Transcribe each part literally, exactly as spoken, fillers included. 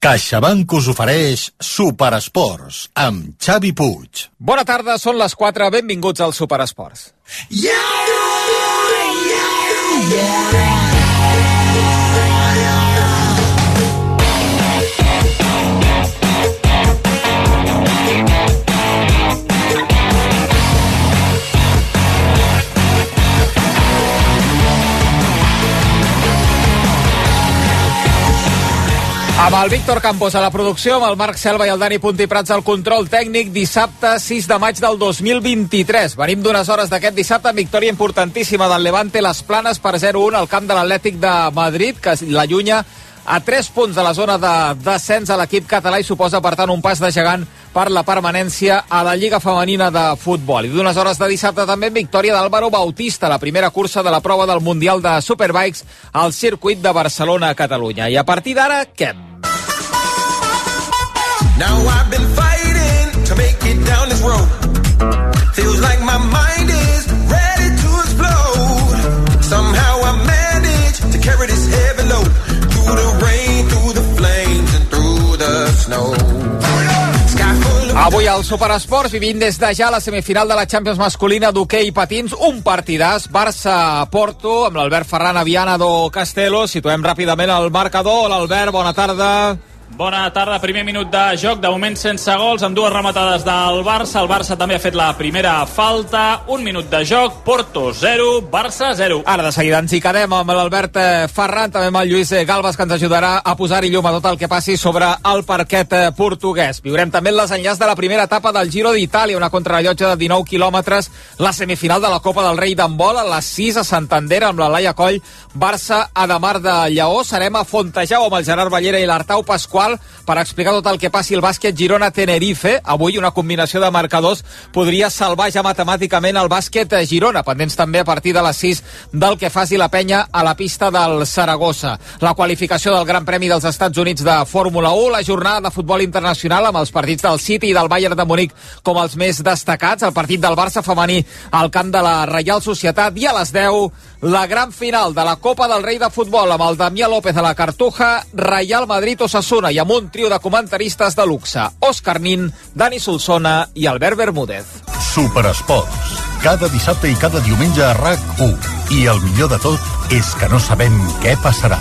CaixaBank us ofereix Superesports amb Xavi Puig. Bona tarda, són les quatre, benvinguts al Superesports. Yeah, yeah, yeah. Amb el Víctor Campos a la producció, amb el Marc Selva i el Dani Puntí Prats al control tècnic, dissabte sis de maig del dos mil vint-i-tres. Venim d'unes hores d'aquest dissabte amb victòria importantíssima del Levante Les Planes per zero a un al camp de l'Atlètic de Madrid, que l'allunya a tres punts de la zona de descens a l'equip català i suposa, per tant, un pas de gegant per la permanència a la Lliga Femenina de Futbol. I d'unes hores de dissabte també victòria d'Álvaro Bautista, la primera cursa de la prova del Mundial de Superbikes al circuit de Barcelona a Catalunya. I a partir d'ara, què? Now I've been fighting to make it down this road. Feels like my mind is ready to explode. Somehow I managed to carry this heavy load through the rain, through the flames and through the snow. Avui al Superesports vivint des de ja la semifinal de la Champions masculina d'hoquei patins, un partidàs Barça-Porto amb l'Albert Ferran a Viana do Castelo. Situem ràpidament el marcador. L'Albert, bona tarda. Bona tarda, primer minut de joc, de moment sense gols, amb dues rematades del Barça. El Barça també ha fet la primera falta. Un minut de joc, Porto zero, Barça zero. Ara de seguida ens hi quedem amb l'Albert Ferran, també amb el Lluís Galvas, que ens ajudarà a posar-hi llum a tot el que passi sobre el parquet portuguès. Viurem també el desenllaç de la primera etapa del Giro d'Itàlia, una contrarellotge de dinou quilòmetres, la semifinal de la Copa del Rei d'handbol a les sis a Santander amb la Laia Coll, Barça a Damar de Lleó. Serem a Fontejau amb el Gerard Ballera i l'Artau Pasqual per explicar tot el que passi al bàsquet Girona-Tenerife. Avui una combinació de marcadors podria salvar ja matemàticament el bàsquet Girona, pendents també a partir de les sis del que faci la penya a la pista del Saragossa. La qualificació del Gran Premi dels Estats Units de Fórmula u, la jornada de futbol internacional amb els partits del City i del Bayern de Munic com els més destacats, el partit del Barça femení al camp de la Reial Societat, i a les deu la gran final de la Copa del Rei de Futbol amb el Damià López a la Cartuja, Real Madrid-Osasuna, i amb un trio de comentaristes de luxe: Òscar Nin, Dani Solsona i Albert Bermúdez. Superesports, cada dissabte i cada diumenge a RAC u. I el millor de tot és que no sabem què passarà.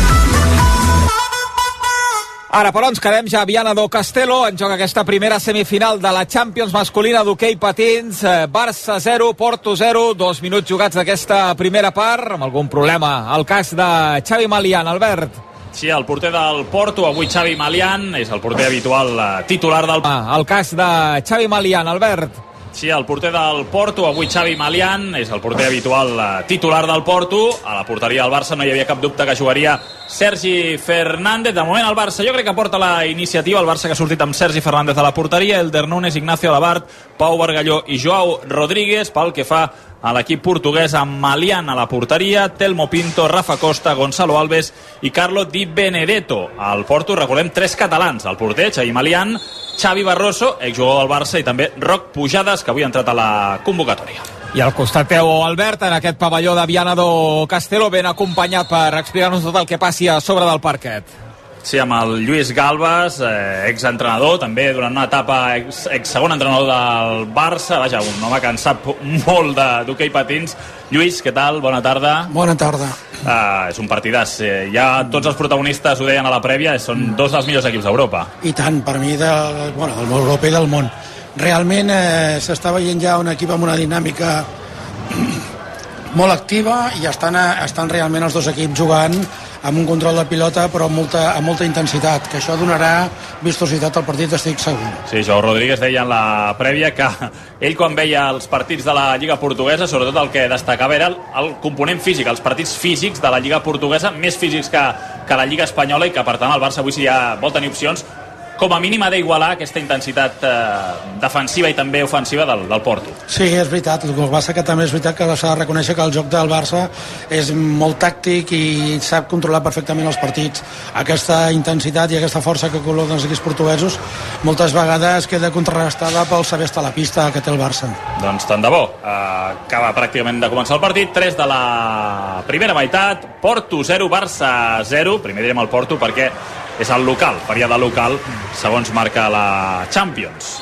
Ara, però, ens quedem ja a Viana do Castelo. En joc aquesta primera semifinal de la Champions masculina d'hoquei patins. Barça zero, Porto zero. Dos minuts jugats d'aquesta primera part, amb algun problema al cas de Xavi Malian. Albert. Sí, el porter del Porto, avui Xavi Malian, és el porter habitual titular del... Ah, el cas de Xavi Malian, Albert. Sí, el porter del Porto, avui Xavi Malian, és el porter habitual titular del Porto. A la porteria del Barça no hi havia cap dubte que jugaria Sergi Fernández. De moment el Barça jo crec que porta la iniciativa. El Barça que ha sortit amb Sergi Fernández a la porteria, Elder Nunes, Ignacio Alabart, Pau Bargalló i Joao Rodríguez. Pel que fa a l'equip portuguès, amb Malian a la porteria, Telmo Pinto, Rafa Costa, Gonzalo Alves i Carlo Di Benedetto. Al Porto, recordem, tres catalans: el porter, Xavi Malian, Xavi Barroso, exjugador del Barça, i també Roc Pujades, que avui ha entrat a la convocatòria. I al costat teu, Albert, en aquest pavelló de Viana do Castelo, ben acompanyat per explicar-nos tot el que passi a sobre del parquet. Sí, amb el Lluís Galvas, eh, exentrenador, també durant una etapa ex, ex segon entrenador del Barça. Vaja, un home que en sap molt d'hoquei patins. Lluís, què tal? Bona tarda. Bona tarda. Uh, és un partidàs. Eh, ja tots els protagonistes ho deien a la prèvia, són dos dels millors equips d'Europa. I tant, per mi, de, bueno, del Europa i del món. Realment eh, s'està veient ja un equip amb una dinàmica molt activa i estan, estan realment els dos equips jugant amb un control de pilota però amb molta, amb molta intensitat, que això donarà vistositat al partit, estic segur. Sí, Joao Rodríguez deia en la prèvia que ell, quan veia els partits de la Lliga Portuguesa, sobretot el que destacava era el, el component físic, els partits físics de la Lliga Portuguesa, més físics que, que la Lliga Espanyola, i que per tant el Barça avui, si ja vol tenir opcions, com a mínim ha d'igualar aquesta intensitat eh, defensiva i també ofensiva del, del Porto. Sí, és veritat. El que passa que també és veritat que s'ha de reconèixer que el joc del Barça és molt tàctic i sap controlar perfectament els partits. Aquesta intensitat i aquesta força que col·loquen els equips portuguesos moltes vegades queda contrarrestada pel saber estar a la pista que té el Barça. Doncs tant de bo. Uh, acaba pràcticament de començar el partit. tres de la primera meitat. Porto zero, Barça zero. Primer direm el Porto perquè és el local, faria de local segons marca la Champions.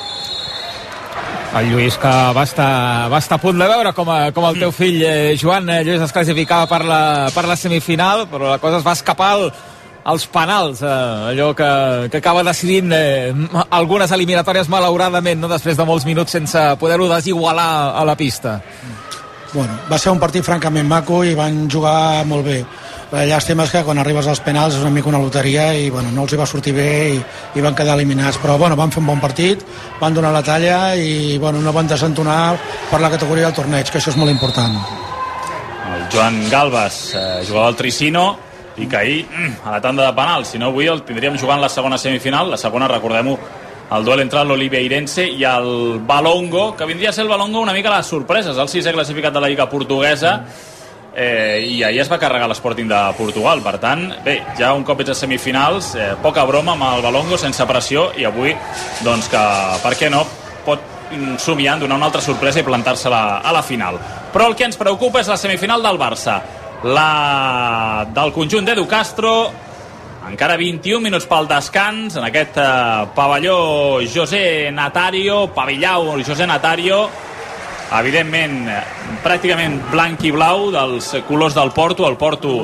El Lluís, que va estar, va estar a punt de veure com, a, com el teu fill eh, Joan eh, Lluís es classificava per la, per la semifinal, però la cosa es va escapar al, als penals, eh, allò que, que acaba decidint eh, algunes eliminatòries malauradament, no? Després de molts minuts sense poder-ho desigualar a la pista. Bueno, va ser un partit francament maco i van jugar molt bé. La llàstima és que quan arribes als penals és una mica una loteria i bueno, no els hi va sortir bé i, i van quedar eliminats, però bueno, van fer un bon partit, van donar la talla i bueno, no van desentonar per la categoria del torneig, que això és molt important. El Joan Galbas eh, jugava al Tricino i que ahir mm, a la tanda de penals, si no avui el tindríem jugant la segona semifinal, la segona, recordem-ho, el duel entre l'Oliveirense i el Valongo, que vindria a ser el Valongo una mica les sorpreses, el sisè classificat de la Lliga Portuguesa, eh, i ahir es va carregar l'Sporting de Portugal. Per tant, bé, ja un cop ets a semifinals, eh, poca broma amb el Valongo, sense pressió, i avui, doncs que, per què no, pot somiar donar una altra sorpresa i plantar-se a la, a la final. Però el que ens preocupa és la semifinal del Barça, la del conjunt d'Edu Castro. Encara vint-i-un minuts pel descans en aquest eh, pavelló José Natario, pavillau José Natario, evidentment pràcticament blanc i blau, dels colors del Porto. El Porto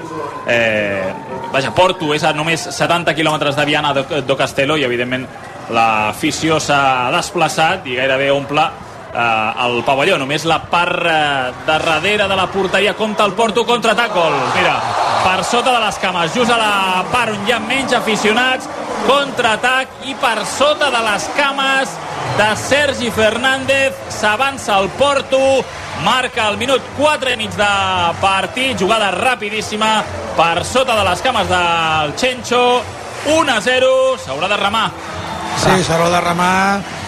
eh, vaja, Porto és a només setanta quilòmetres de Viana do Castelo i evidentment l'afició s'ha desplaçat i gairebé omple eh, el pavelló. Només la part eh, de darrere de la porteria compta el Porto, contraatac, gol. Mira, per sota de les cames, just a la part on hi ha menys aficionats, contraatac, i per sota de les cames de Sergi Fernández s'avança el Porto, marca al minut quatre i mig de partit, jugada rapidíssima per sota de les cames del Chencho, un a zero, s'haurà de remar. Sí, s'haurà de remar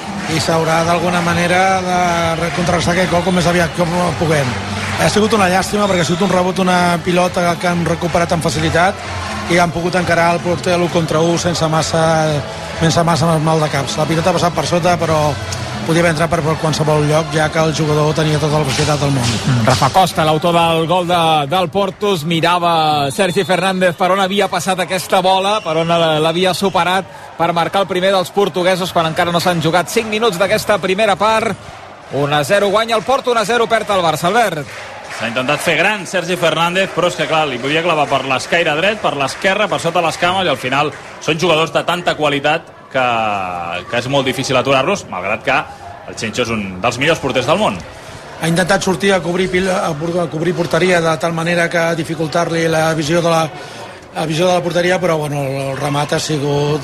i s'haurà d'alguna manera de contrarrestar aquest gol com més aviat com puguem. Ha sigut una llàstima perquè ha sigut un rebot, una pilota que han recuperat amb facilitat i han pogut encarar el porter l'u contra u sense massa sense massa mal de caps. La pilota ha passat per sota, però podia haver entrat per qualsevol lloc, ja que el jugador tenia tota la velocitat del món. Mm. Rafa Costa, l'autor del gol de, del Porto, mirava Sergi Fernández per on havia passat aquesta bola, per on l'havia superat per marcar el primer dels portuguesos quan encara no s'han jugat cinc minuts d'aquesta primera part. un a zero guanya el Porto, un a zero perd el Barça. Albert. S'ha intentat fer gran Sergi Fernández, però és que clar, li podia clavar per l'escaire dret, per l'esquerra, per sota les cames, i al final són jugadors de tanta qualitat que, que és molt difícil aturar-los, malgrat que el Chencho és un dels millors porters del món. Ha intentat sortir a cobrir, a cobrir porteria de tal manera que dificultar-li la visió de la, la visió de la porteria, però bueno, el remat ha sigut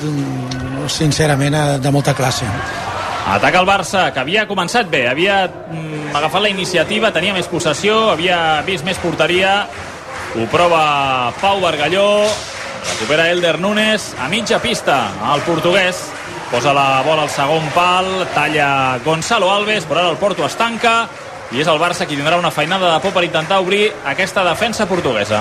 sincerament de molta classe. Ataca el Barça, que havia començat bé, havia mm, agafat la iniciativa, tenia més possessió, havia vist més porteria, ho prova Pau Bargalló, recupera Elder Núñez a mitja pista, el portuguès, posa la bola al segon pal, talla Gonzalo Alves, però ara el Porto es tanca, i és el Barça qui tindrà una feinada de por per intentar obrir aquesta defensa portuguesa.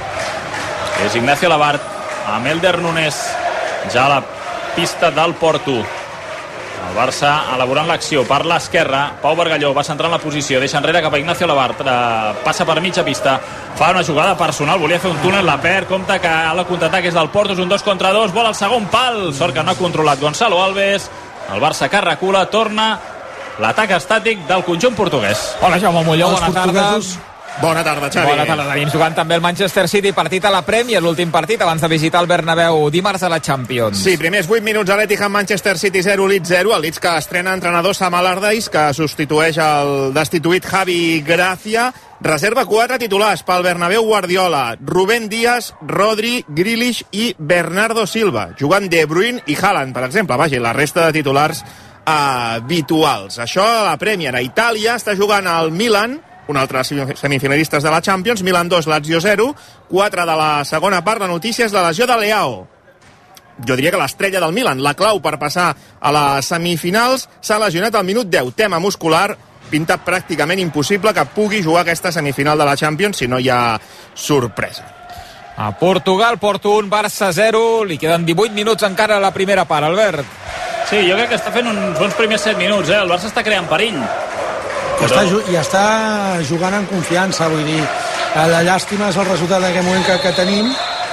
És Ignacio Labart amb Elder Núñez ja a la pista del Porto. El Barça elaborant l'acció per l'esquerra. Pau Bargalló va centrar en la posició, deixa enrere cap a Ignacio Labart, passa per mitja pista, fa una jugada personal, volia fer un túnel, la perd, compta que el contraatac és del Porto, és un dos contra dos, vol al segon pal, sort que no ha controlat Gonzalo Alves. El Barça que recula, torna l'atac estàtic del conjunt portuguès. Hola, Jaume Molló, bona tarda. Bona tarda, Xavi. Bona tarda, tenim jugant també el Manchester City, partit a la Premier, l'últim partit abans de visitar el Bernabéu dimarts a la Champions. Sí, primers vuit minuts a l'Etihad, Manchester City zero, Leeds zero, el Leeds que estrena entrenador Sam Allardyce, que substitueix el destituït Javi Gracia, reserva quatre titulars pel Bernabéu Guardiola, Rubén Díaz, Rodri, Grealish i Bernardo Silva, jugant De Bruyne i Haaland, per exemple, vaja, la resta de titulars habituals. Això a la Premier. A Itàlia està jugant el Milan, un altre semifinalistes de la Champions, Milan dos, Lazio zero, quatre de la segona part. La notícia és la lesió de Leao. Jo diria que l'estrella del Milan, la clau per passar a les semifinals, s'ha lesionat al minut deu, tema muscular, pinta pràcticament impossible que pugui jugar aquesta semifinal de la Champions si no hi ha sorpresa. A Portugal, Porto un, Barça zero, li queden divuit minuts encara a la primera part, Albert. Sí, jo crec que està fent uns bons primers set minuts, eh? El Barça està creant perill. I està, i està jugant en confiança, vull dir, la llàstima és el resultat d'aquest moment que, que tenim,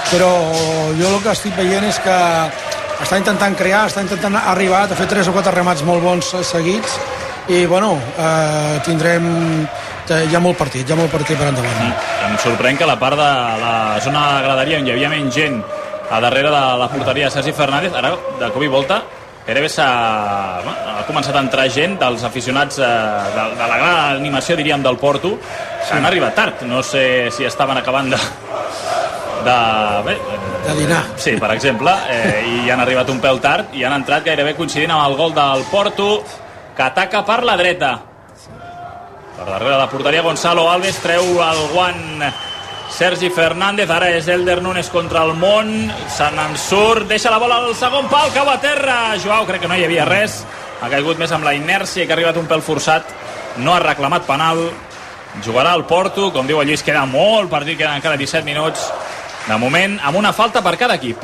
però jo el que estic veient és que està intentant crear, està intentant arribar a fer tres o quatre remats molt bons seguits i bueno, eh, tindrem hi ha molt partit, hi ha molt partit per endavant. Mm. Em sorprèn que la part de la zona de graderia on hi havia menys gent a darrere de la porteria de Sergi Fernández, ara de cop i volta gairebé s'ha ha començat a entrar gent dels aficionats eh, de, de la gran animació, diríem, del Porto. Han sí. arribat tard, no sé si estaven acabant de de, bé, de dinar. Sí, per exemple, eh, i han arribat un pèl tard i han entrat gairebé coincidint amb el gol del Porto, que ataca per la dreta. Per darrere de la porteria Gonzalo Alves, treu el guant Sergi Fernández, ara és Elder Núñez contra el Mont, se n'en surt, deixa la bola al segon pal, cau a terra, Joao, crec que no hi havia res, ha caigut més amb la inèrcia i que ha arribat un pèl forçat, no ha reclamat penal, jugarà el Porto, com diu el Lluís, queda molt partit, queden encara disset minuts, de moment, amb una falta per cada equip.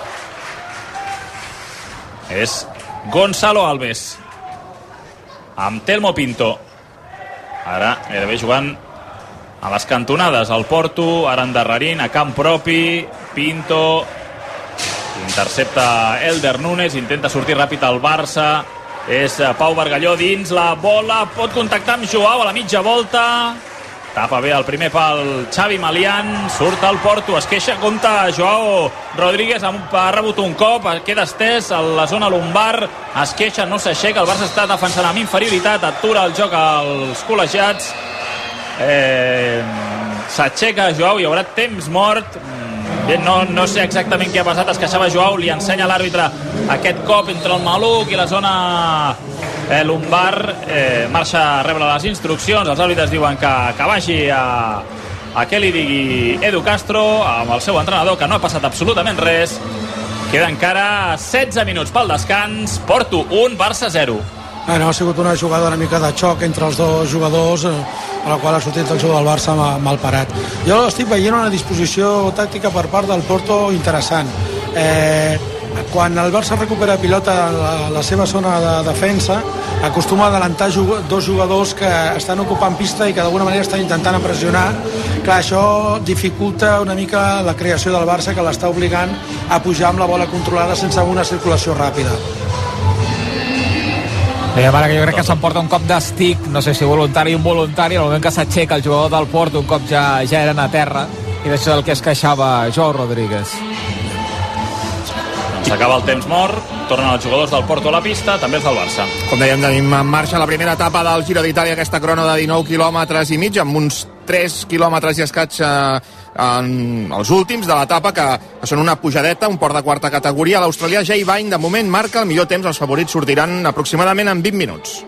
És Gonzalo Alves, amb Telmo Pinto, ara gairebé jugant a les cantonades, el Porto, ara endarrerint, a camp propi, Pinto, intercepta Elder Núñez, intenta sortir ràpid al Barça, és Pau Bargalló dins, la bola pot contactar amb Joao a la mitja volta, tapa bé el primer pal Xavi Malián, surt al Porto, es queixa, compta Joao Rodríguez, ha rebut un cop, queda estès a la zona lumbar, es queixa, no s'aixeca, el Barça està defensant amb inferioritat, atura el joc als col·legiats, eh, s'aixeca Joao, hi haurà temps mort, no, no sé exactament què ha passat, es queixava Joao, li ensenya l'àrbitre aquest cop entre el maluc i la zona eh, lumbar, eh, marxa a rebre les instruccions, els àrbitres diuen que, que vagi a, a què li digui Edu Castro amb el seu entrenador, que no ha passat absolutament res. Queda encara setze minuts pel descans, Porto un, Barça zero. Bueno, ha sigut una jugada una mica de xoc entre els dos jugadors, eh, a la qual ha sortit el jugador del Barça mal, mal parat. Jo estic veient una disposició tàctica per part del Porto interessant. Eh, quan el Barça recupera pilota a la, la seva zona de defensa, acostuma a adelantar jug dos jugadors que estan ocupant pista i que d'alguna manera estan intentant pressionar. Clar, això dificulta una mica la creació del Barça, que l'està obligant a pujar amb la bola controlada sense una circulació ràpida. Bé, ara que jo crec que s'emporta un cop d'estic, no sé si voluntari o involuntari, al moment que s'aixeca el jugador del Porto, un cop ja, ja eren a terra, i d'això és el que es queixava Joao Rodríguez. S'acaba el temps mort, tornen els jugadors del Porto a la pista, també els del Barça. Com dèiem, tenim en marxa la primera etapa del Giro d'Itàlia, aquesta crono de dinou quilòmetres i mig, amb uns tres quilòmetres i escaig eh, en els últims de l'etapa, que, que són una pujadeta, un port de quarta categoria. L'australià Jay Vine, de moment, marca el millor temps. Els favorits sortiran aproximadament en vint minuts.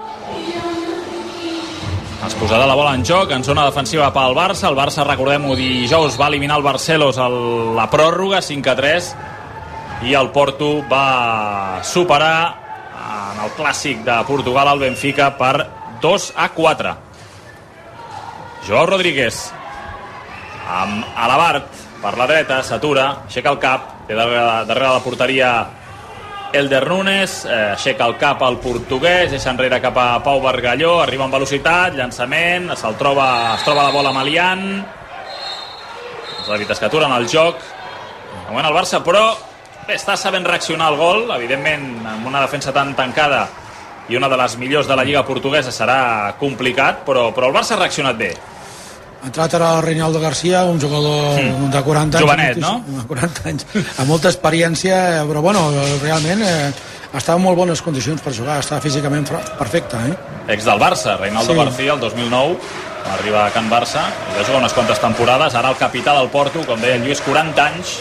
Es posarà la bola en joc, en zona defensiva pel Barça. El Barça, recordem-ho, dijous va eliminar el Barcelos a la pròrroga, cinc a tres, i el Porto va superar en el clàssic de Portugal al Benfica per dos a quatre. Joao Rodríguez amb Alabart per la dreta, s'atura, aixeca el cap, té darrere, darrere la porteria Elder Núñez, eh, aixeca el cap al portuguès, deixa enrere cap a Pau Bargalló, arriba amb velocitat, llançament, se'l troba, es troba la bola Malián, els àrbitres que aturen el joc. De moment el Barça, però bé, està sabent reaccionar al gol, evidentment amb una defensa tan tancada i una de les millors de la Lliga Portuguesa serà complicat, però, però el Barça ha reaccionat bé. Ha entrat ara Reinaldo García, un jugador mm. de quaranta anys. Jovenet, no? quaranta anys, amb molta experiència, però bueno, realment eh, estava en molt bones condicions per jugar, estava físicament perfecte. Eh? Ex del Barça, Reinaldo sí. García, el dos mil nou, arriba a Can Barça, i va jugar unes quantes temporades, ara el capità del Porto, com deia en Lluís, quaranta anys,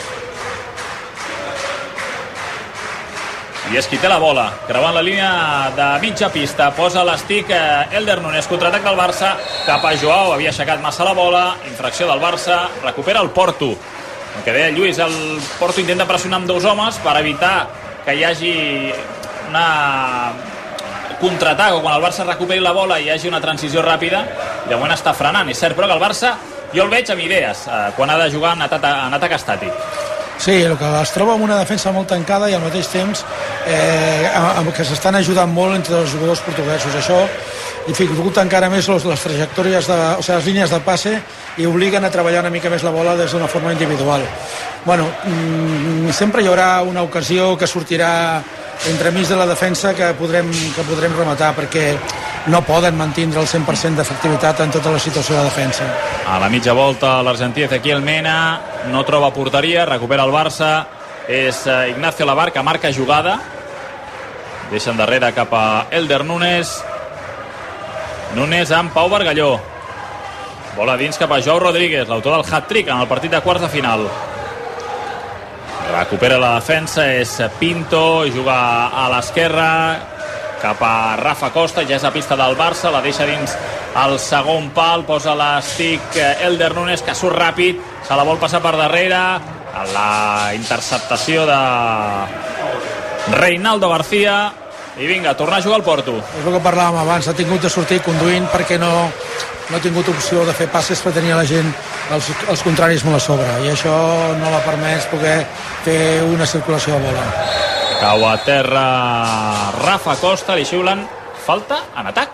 i és qui té la bola, creuant la línia de mitja pista, posa l'estic eh, Elder Núñez, contraatac del Barça cap a Joao, havia aixecat massa la bola, infracció del Barça, recupera el Porto. El que deia Lluís, el Porto intenta pressionar amb dos homes per evitar que hi hagi una contraatac, o quan el Barça recuperi la bola hi hagi una transició ràpida, i de moment està frenant, és cert, però que el Barça jo el veig amb idees eh, quan ha de jugar en atac, en atac estàtic. Sí, el que es troba amb una defensa molt tancada i al mateix temps eh, amb que s'estan ajudant molt entre els jugadors portuguesos. Això dificulta encara més les, les trajectòries, de, o sigui, les línies de passe i obliguen a treballar una mica més la bola des d'una forma individual. Bueno, mmm, sempre hi haurà una ocasió que sortirà entremig de la defensa que podrem, que podrem rematar, perquè no poden mantindre el cent per cent d'efectivitat en tota la situació de defensa. A la mitja volta l'argentí Ezequiel Mena no troba porteria, recupera el Barça, és Ignacio Labar que marca jugada, deixa endarrere cap a Elder Núñez, Núñez amb Pau Bargalló, bola dins cap a Joao Rodríguez, l'autor del hat-trick en el partit de quarts de final. Recupera la defensa, és Pinto, juga a l'esquerra cap a Rafa Costa, ja és a pista del Barça, la deixa dins el segon pal, posa l'estic Elder Núñez, que surt ràpid, se la vol passar per darrere, la interceptació de Reinaldo García, i vinga, tornar a jugar al Porto. És el que parlàvem abans, ha tingut de sortir conduint perquè no, no ha tingut opció de fer passes per tenir la gent, els, els contraris molt a sobre, i això no l'ha permès poder fer una circulació de bola. Cau a terra Rafa Costa, li xiulen falta en atac.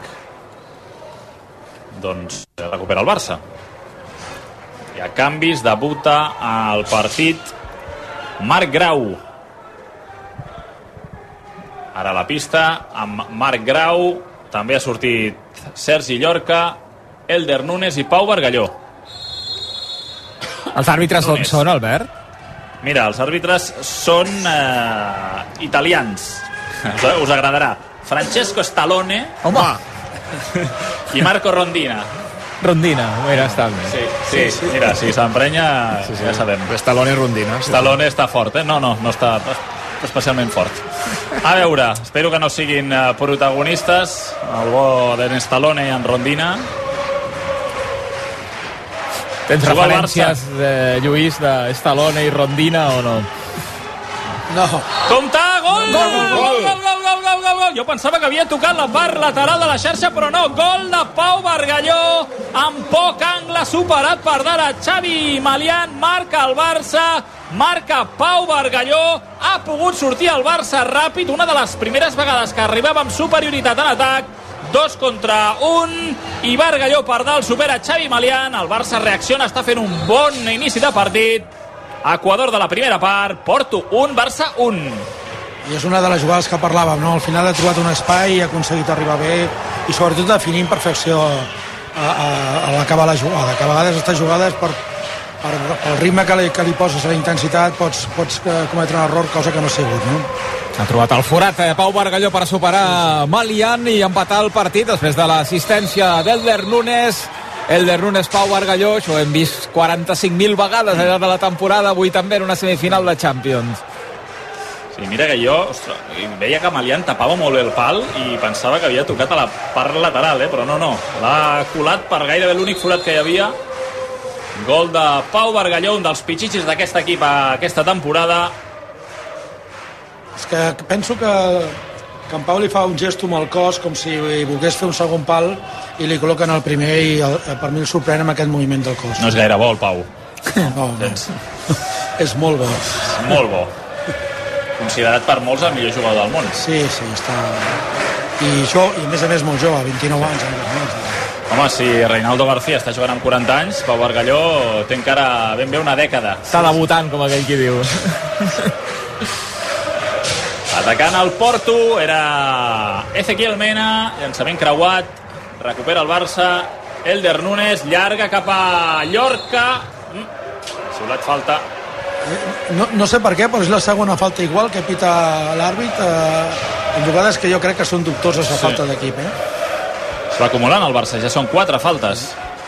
Doncs recupera el Barça. Hi ha canvis, debuta al partit Marc Grau. Ara a la pista amb Marc Grau, també ha sortit Sergi Llorca, Elder Núñez i Pau Bargalló. Els àrbitres on són, Albert? Mira, els àrbitres són eh, italians. Us, us agradarà. Francesco Stallone. Home! I Marco Rondina. Rondina, mira, està bé. Sí, sí, sí, sí. Mira, si s'emprenya, sí, sí. Ja sabem. Stallone i Rondina. Stallone està fort, eh? No, no, no està especialment fort. A veure, espero que no siguin protagonistes, el bo d'en Stallone i en Rondina. Tens referències, de Lluís, de Stallone i Rondina o no? No. Compte, gol! Gol, gol, gol, gol, gol, gol, gol, gol, gol! Jo pensava que havia tocat la part lateral de la xarxa, però no. Gol de Pau Bargalló, amb poc angle, superat per dalt Xavi Malián, marca el Barça, marca Pau Bargalló, ha pogut sortir el Barça ràpid, una de les primeres vegades que arribava amb superioritat en atac, dos contra un, i Bargalló per dalt supera Xavi Malián, el Barça reacciona, està fent un bon inici de partit. Equador de la primera part, Porto un, Barça un. I és una de les jugades que parlàvem, no? Al final ha trobat un espai i ha aconseguit arribar bé i sobretot definir amb perfecció a, a, a l'acabar la jugada, que a vegades aquestes jugades per, per, pel ritme que li, que li poses, la intensitat, pots, pots cometre un error, cosa que no ha sigut, no? Ha trobat el forat eh, Pau Bargalló per superar Malián i empatar el partit després de l'assistència d'Elder Núñez. Elder Núñez, Pau Bargalló, això ho hem vist quaranta-cinc mil vegades al llarg de la temporada, avui també en una semifinal de Champions. Sí, mira que jo, ostres, veia que Malián tapava molt bé el pal i pensava que havia tocat a la part lateral, eh? Però no, no, l'ha colat per gairebé l'únic forat que hi havia. Gol de Pau Bargalló, un dels pitxitxis d'aquest equip aquesta temporada. És que penso que, que en Pau li fa un gesto amb el cos com si volgués fer un segon pal i li col·loquen el primer i el, per mi el sorprèn amb aquest moviment del cos. No és gaire bo el Pau. No, no. És molt bo. És molt bo. Considerat per molts el millor jugador del món. Sí, sí, està... I, jo, i a més a més molt jove, vint-i-nou anys. Home, si Reinaldo García està jugant amb quaranta anys, Pau Bargalló té encara ben bé una dècada. Està debutant, com aquell qui diu. Atacant el Porto era Ezequiel Mena, llançament creuat, recupera el Barça, Elder Núñez, llarga cap a Llorca, mm. xiulat falta. No, no sé per què, però és la segona falta igual que pita l'àrbit eh, en jugades que jo crec que són dubtoses la sí. falta d'equip. Eh? Es va acumulant el Barça, ja són quatre faltes.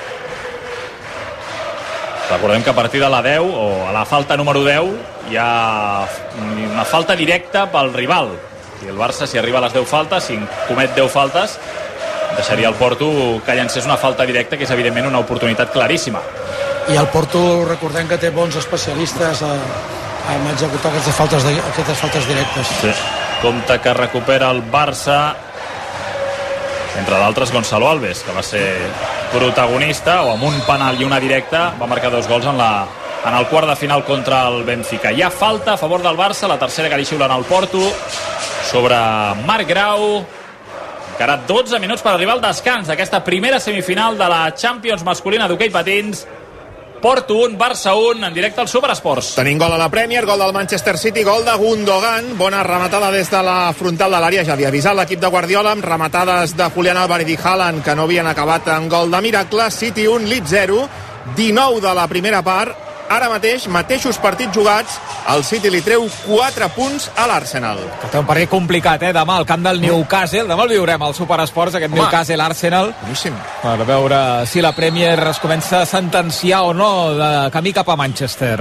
Recordem que a partir de la deu, o a la falta número deu, hi ha una falta directa pel rival. I el Barça, si arriba a les deu faltes, si comet deu faltes, deixaria el Porto que llancés una falta directa, que és evidentment una oportunitat claríssima. I el Porto, recordem que té bons especialistes a, a executar aquestes faltes, de, aquestes faltes directes. Sí. Compte que recupera el Barça, entre d'altres Gonzalo Alves, que va ser protagonista, o amb un penal i una directa va marcar dos gols en la, en el quart de final contra el Benfica. Hi ha falta a favor del Barça, la tercera que li xiulen al Porto sobre Marc Grau. Encara dotze minuts per arribar al descans d'aquesta primera semifinal de la Champions masculina d'hoquei patins. Porto un, Barça un, en directe al Superesports. Tenim gol a la Premier, gol del Manchester City, gol de Gundogan, bona rematada des de la frontal de l'àrea, ja havia avisat l'equip de Guardiola, amb rematades de Julián Álvarez i Haaland, que no havien acabat en gol de miracle. City un, Leeds zero, dinou de la primera part, ara mateix, mateixos partits jugats, el City li treu quatre punts a l'Arsenal. Que té un partit complicat, eh? Demà al camp del Newcastle, demà el viurem al Superesports, aquest Newcastle-Arsenal, per veure si la Premier es comença a sentenciar o no de camí cap a Manchester.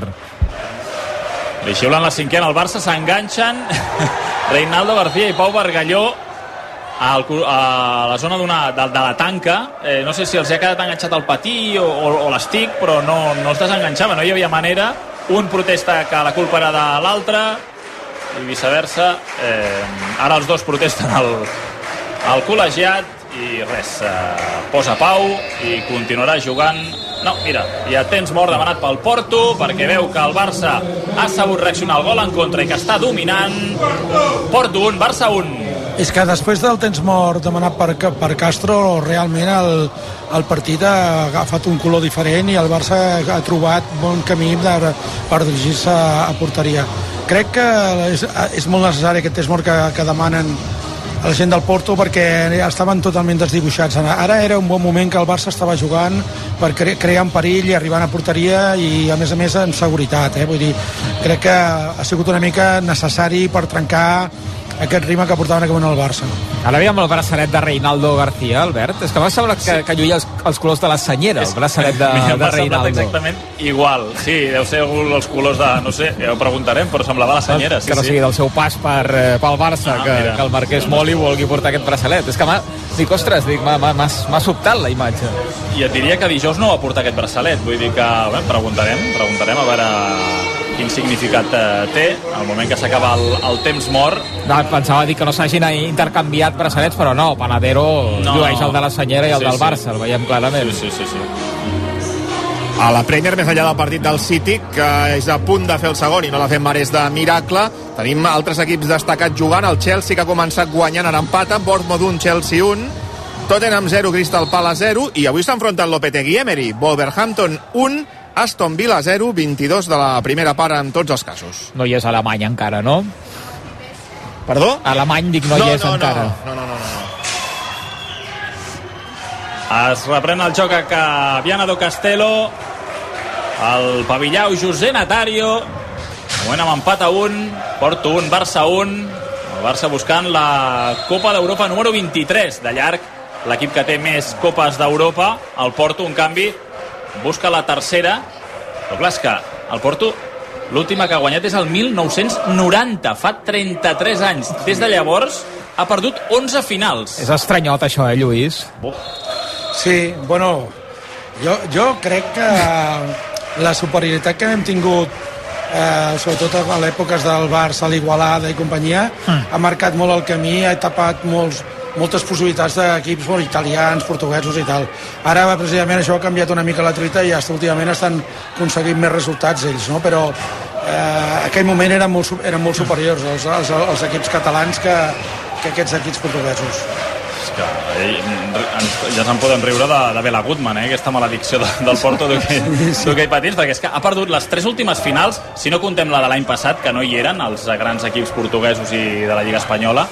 Li xiulen la cinquena al Barça, s'enganxen Reinaldo García i Pau Bargalló al, a la zona d'una, de, de la tanca. Eh, no sé si els ha quedat enganxat al patí o, o, o l'estic, però no, no es desenganxava, no hi havia manera. Un protesta que la culpa era de l'altre i viceversa. Eh, ara els dos protesten al, al col·legiat i res, eh, posa pau i continuarà jugant. No, mira, hi ha temps mort demanat pel Porto perquè veu que el Barça ha sabut reaccionar al gol en contra i que està dominant. Porto un, Barça un. És que després del temps mort demanat per, per Castro, realment el, el partit ha agafat un color diferent i el Barça ha trobat bon camí per, per dirigir-se a porteria. Crec que és, és molt necessari aquest temps mort que, que demanen a la gent del Porto, perquè estaven totalment desdibuixats. Ara era un bon moment que el Barça estava jugant per cre crear un perill i arribant a porteria i a més a més en seguretat, eh? Vull dir, crec que ha sigut una mica necessari per trencar aquest ritme que portaven aquell moment al Barça. Ara veiem el braçalet de Reinaldo García, Albert. És que m'ha semblat que, que lluïa els, els colors de la senyera, el braçalet de, de Reinaldo. Exactament igual. Sí, deu ser els colors de... No sé, ja ho preguntarem, però semblava la senyera. Sí, que no sigui sí. del seu pas per, pel Barça, ah, que, que el Marquès Moli vulgui portar aquest braçalet. És que m'ha... Dic, ostres, dic, m'ha sobtat la imatge. I et diria que dijous no va portar aquest braçalet. Vull dir que, bé, preguntarem, preguntarem a veure quin significat eh, té al moment que s'acaba el, el temps mort. No, pensava dir que no s'hagin intercanviat braçalets, però no, Panadero no. llueix el de la senyera i el sí, del Barça, sí. El veiem clarament. Sí, sí, sí, sí. A la Premier, més enllà del partit del City, que és a punt de fer el segon i no l'ha fet Marès de miracle, tenim altres equips destacats jugant. El Chelsea, que ha començat guanyant, ara empata, Bournemouth un, Chelsea un, Tottenham zero, Crystal Palace zero, i avui s'ha enfrontat Lopetegui Emery, Wolverhampton un, Aston Villa zero, vint-i-dos de la primera part en tots els casos. No hi és Alemany encara, no? Perdó? Alemany, dic, no, no hi és no, encara. No, no, no, no, no. Es reprèn el joc a Viana do Castelo, el pavillau José Natario, de moment amb empat a un, Porto un, Barça un, el Barça buscant la Copa d'Europa número vint-i-tres de llarg, l'equip que té més Copes d'Europa. El Porto, en canvi, busca la tercera, però clar, és que el Porto l'última que ha guanyat és el mil nou-cents noranta, fa trenta-tres anys. Des de llavors ha perdut onze finals. És estranyot això, eh, Lluís? Buf. Sí, bueno, jo, jo crec que la superioritat que hem tingut, eh, sobretot a l'èpoques del Barça, l'Igualada i companyia, mm. ha marcat molt el camí, ha tapat molts moltes possibilitats d'equips molt italians, portuguesos i tal. Ara, precisament, això ha canviat una mica la truita i hasta últimament estan aconseguint més resultats ells, no? Però eh, aquell moment eren molt, eren molt superiors els, els, els equips catalans que, que aquests equips portuguesos. És que ell, ens, ja se'n poden riure de, de Bela Gutmann, eh? Aquesta maledicció de, del Porto d'hoquei sí, sí. patins, perquè és que ha perdut les tres últimes finals, si no contem la de l'any passat, que no hi eren, els grans equips portuguesos i de la Lliga Espanyola.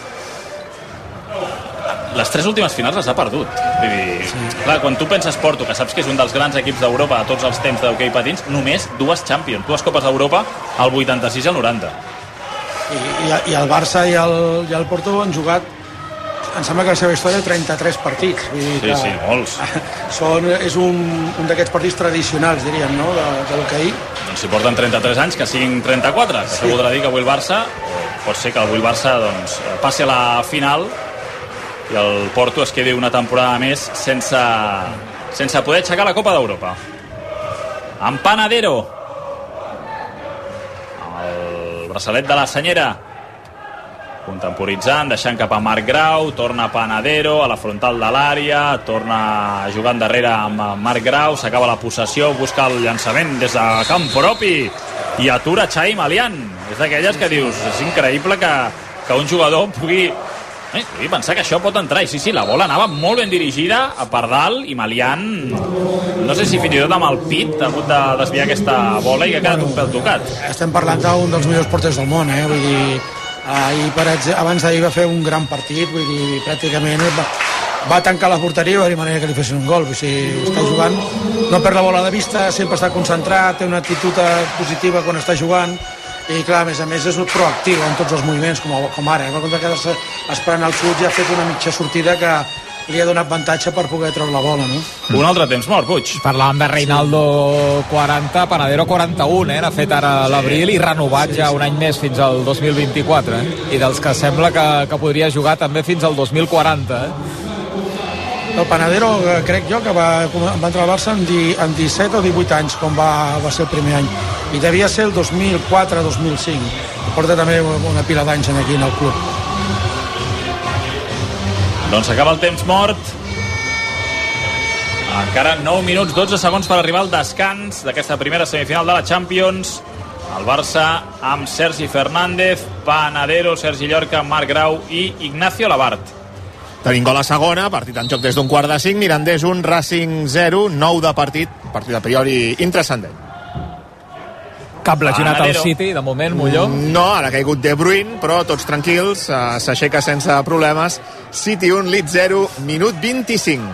Les tres últimes finals les ha perdut. Vull dir, sí. Clar, quan tu penses Porto, que saps que és un dels grans equips d'Europa a tots els temps d'hoquei patins, només dues Champions, dues Copes d'Europa, el vuitanta-sis i el noranta. I, i, i el Barça i el, i el Porto han jugat, em sembla que la seva història, trenta-tres partits. Vull dir sí, que sí, molts. Són, és un, un d'aquests partits tradicionals, diríem, no?, de, de l'hoquei. Doncs si porten trenta-tres anys, que siguin trenta-quatre. Que sí. Això voldrà dir que avui el Barça, pot ser que avui el Barça doncs, passi a la final i el Porto es quedi una temporada més sense, sense poder aixecar la Copa d'Europa. En Panadero, el braçalet de la senyera, contemporitzant, deixant cap a Marc Grau, torna Panadero a la frontal de l'àrea, torna jugant darrere amb Marc Grau, s'acaba la possessió, busca el llançament des de camp propi i atura Xavi Malián. És d'aquelles que dius, és increïble que, que un jugador pugui, eh, pugui pensar que això pot entrar, i sí, sí, la bola anava molt ben dirigida a per dalt, i Malián, no sé si fins i tot amb el pit ha hagut de desviar aquesta bola i que ha quedat un pèl tocat. Estem parlant d'un dels millors porters del món, eh? Vull dir, ahir, per exemple, abans d'ahir va fer un gran partit, vull dir, pràcticament va, va tancar la porteria i va dir manera que li fessin un gol. Vull dir, està jugant, no perd la bola de vista, sempre està concentrat, té una actitud positiva quan està jugant, i clar, a més a més és proactiu en tots els moviments, com, com ara, va compte quedar-se esperant el xut i ha fet una mitja sortida que li ha donat avantatge per poder treure la bola, no? Un altre temps mort, Puig. Parlàvem de Reinaldo quaranta, Panadero quaranta-un, eh? N'ha fet ara l'abril i renovat ja un any més fins al dos mil vint-i-quatre, eh? I dels que sembla que, que podria jugar també fins al dos mil quaranta, eh? El Panadero, crec jo, que va, va entrar al Barça amb, di, amb disset o divuit anys, com va, va ser el primer any. I devia ser el dos mil quatre dos mil cinc. Porta també una pila d'anys aquí en el club. Doncs acaba el temps mort. Encara nou minuts, dotze segons per arribar al descans d'aquesta primera semifinal de la Champions. El Barça amb Sergi Fernández, Panadero, Sergi Llorca, Marc Grau i Ignacio Labart. Tenim gol a segona, partit en joc des d'un quart de cinc, Mirandés un, Racing zero, nou de partit, partit a priori intrascendent. Cap lesionat al City, de moment, Molló? No, ara ha caigut De Bruyne, però tots tranquils, uh, s'aixeca sense problemes. City un, Leeds zero, minut vint-i-cinc.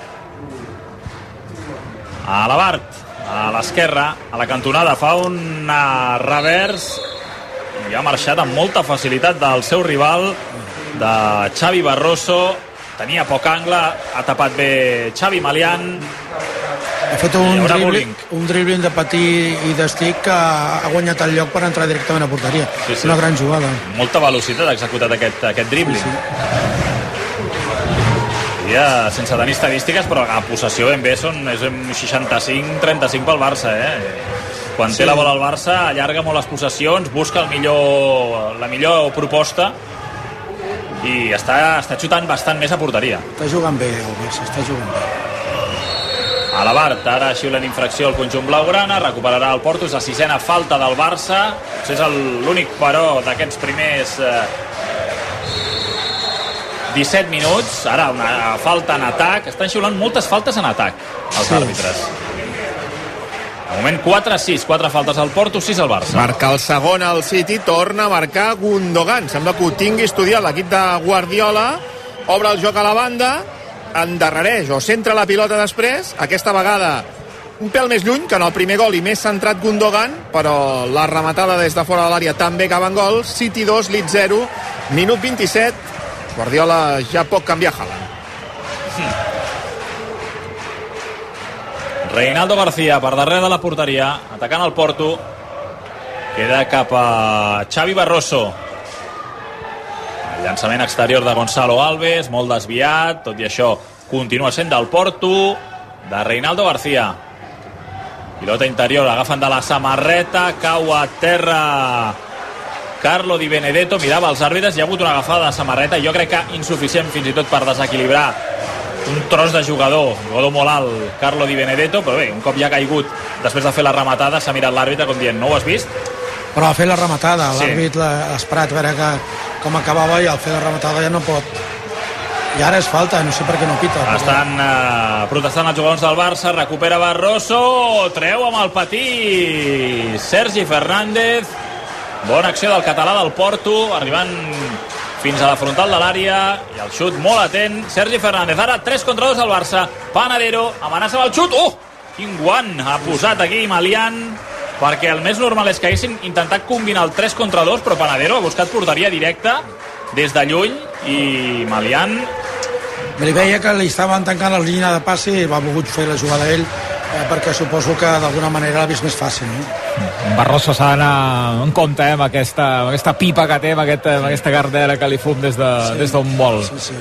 A Labart, a l'esquerra, a la cantonada, fa un uh, revers i ha marxat amb molta facilitat del seu rival, de Xavi Barroso. Tenia poc angle, ha tapat bé Xavi Malián. Ha fet un dribbling, un dribbling de patí i d'estic que ha guanyat el lloc per entrar directament a porteria. Sí, sí. Una gran jugada. Molta velocitat ha executat aquest, aquest dribbling. Sí, sí. Ja, sense tenir estadístiques, però a possessió ben bé són, és un seixanta-cinc trenta-cinc pel Barça, eh? Quan sí. té la bola al Barça, allarga molt les possessions, busca el millor, la millor proposta i està, està xutant bastant més a porteria. Està jugant bé el Barça, està jugant bé. A la Bart, ara xiulen infracció al conjunt blaugrana, recuperarà el Porto, és la sisena falta del Barça, és l'únic però d'aquests primers eh, disset minuts. Ara una falta en atac, estan xiulant moltes faltes en atac els sí. àrbitres. De moment quatre a sis, quatre faltes al Porto, sis al Barça. Marca el segon al City, torna a marcar Gundogan, sembla que ho tingui estudiat l'equip de Guardiola, obre el joc a la banda, endarrereix o centra la pilota després, aquesta vegada un pèl més lluny que en el primer gol i més centrat Gundogan, però la rematada des de fora de l'àrea també acaba en gol. City dos, Leeds zero, minut vint-i-set, Guardiola ja pot canviar Haaland. Hmm. Reinaldo García per darrere de la porteria, atacant el Porto, queda cap a Xavi Barroso. El llançament exterior de Gonzalo Alves, molt desviat, tot i això continua sent del Porto, de Reinaldo García. Pilota interior, agafen de la samarreta, cau a terra Carlo Di Benedetto, mirava els àrbitres, hi ha hagut una agafada de samarreta, jo crec que insuficient fins i tot per desequilibrar un tros de jugador, jugador molt alt, Carlo Di Benedetto, però bé, un cop ja ha caigut després de fer la rematada, s'ha mirat l'àrbitre com dient, no ho has vist? Però ha fet la rematada, sí. L'àrbit l'ha esperat a veure que, com acabava i al fer la rematada ja no pot. I ara és falta, no sé per què no pita. Estan eh, protestant els jugadors del Barça, recupera Barroso, treu amb el patí Sergi Fernández, bona acció del català del Porto, arribant fins a la frontal de l'àrea i el xut molt atent, Sergi Fernández. Ara tres contra dos al Barça, Panadero amenaça amb el xut, oh, quin guant ha posat aquí Malián, perquè el més normal és que haguessin intentat combinar el tres contra dos, però Panadero ha buscat porteria directa des de lluny i Malián li veia que li estaven tancant la línia de passe i va volgut fer la jugada ell, eh, perquè suposo que d'alguna manera l'ha vist més fàcil, no? Barroso s'ha d'anar en compte, eh, amb, aquesta, amb aquesta pipa que té, amb, aquest, amb aquesta gardera que li fum des d'on de, sí. vol. Sí, sí.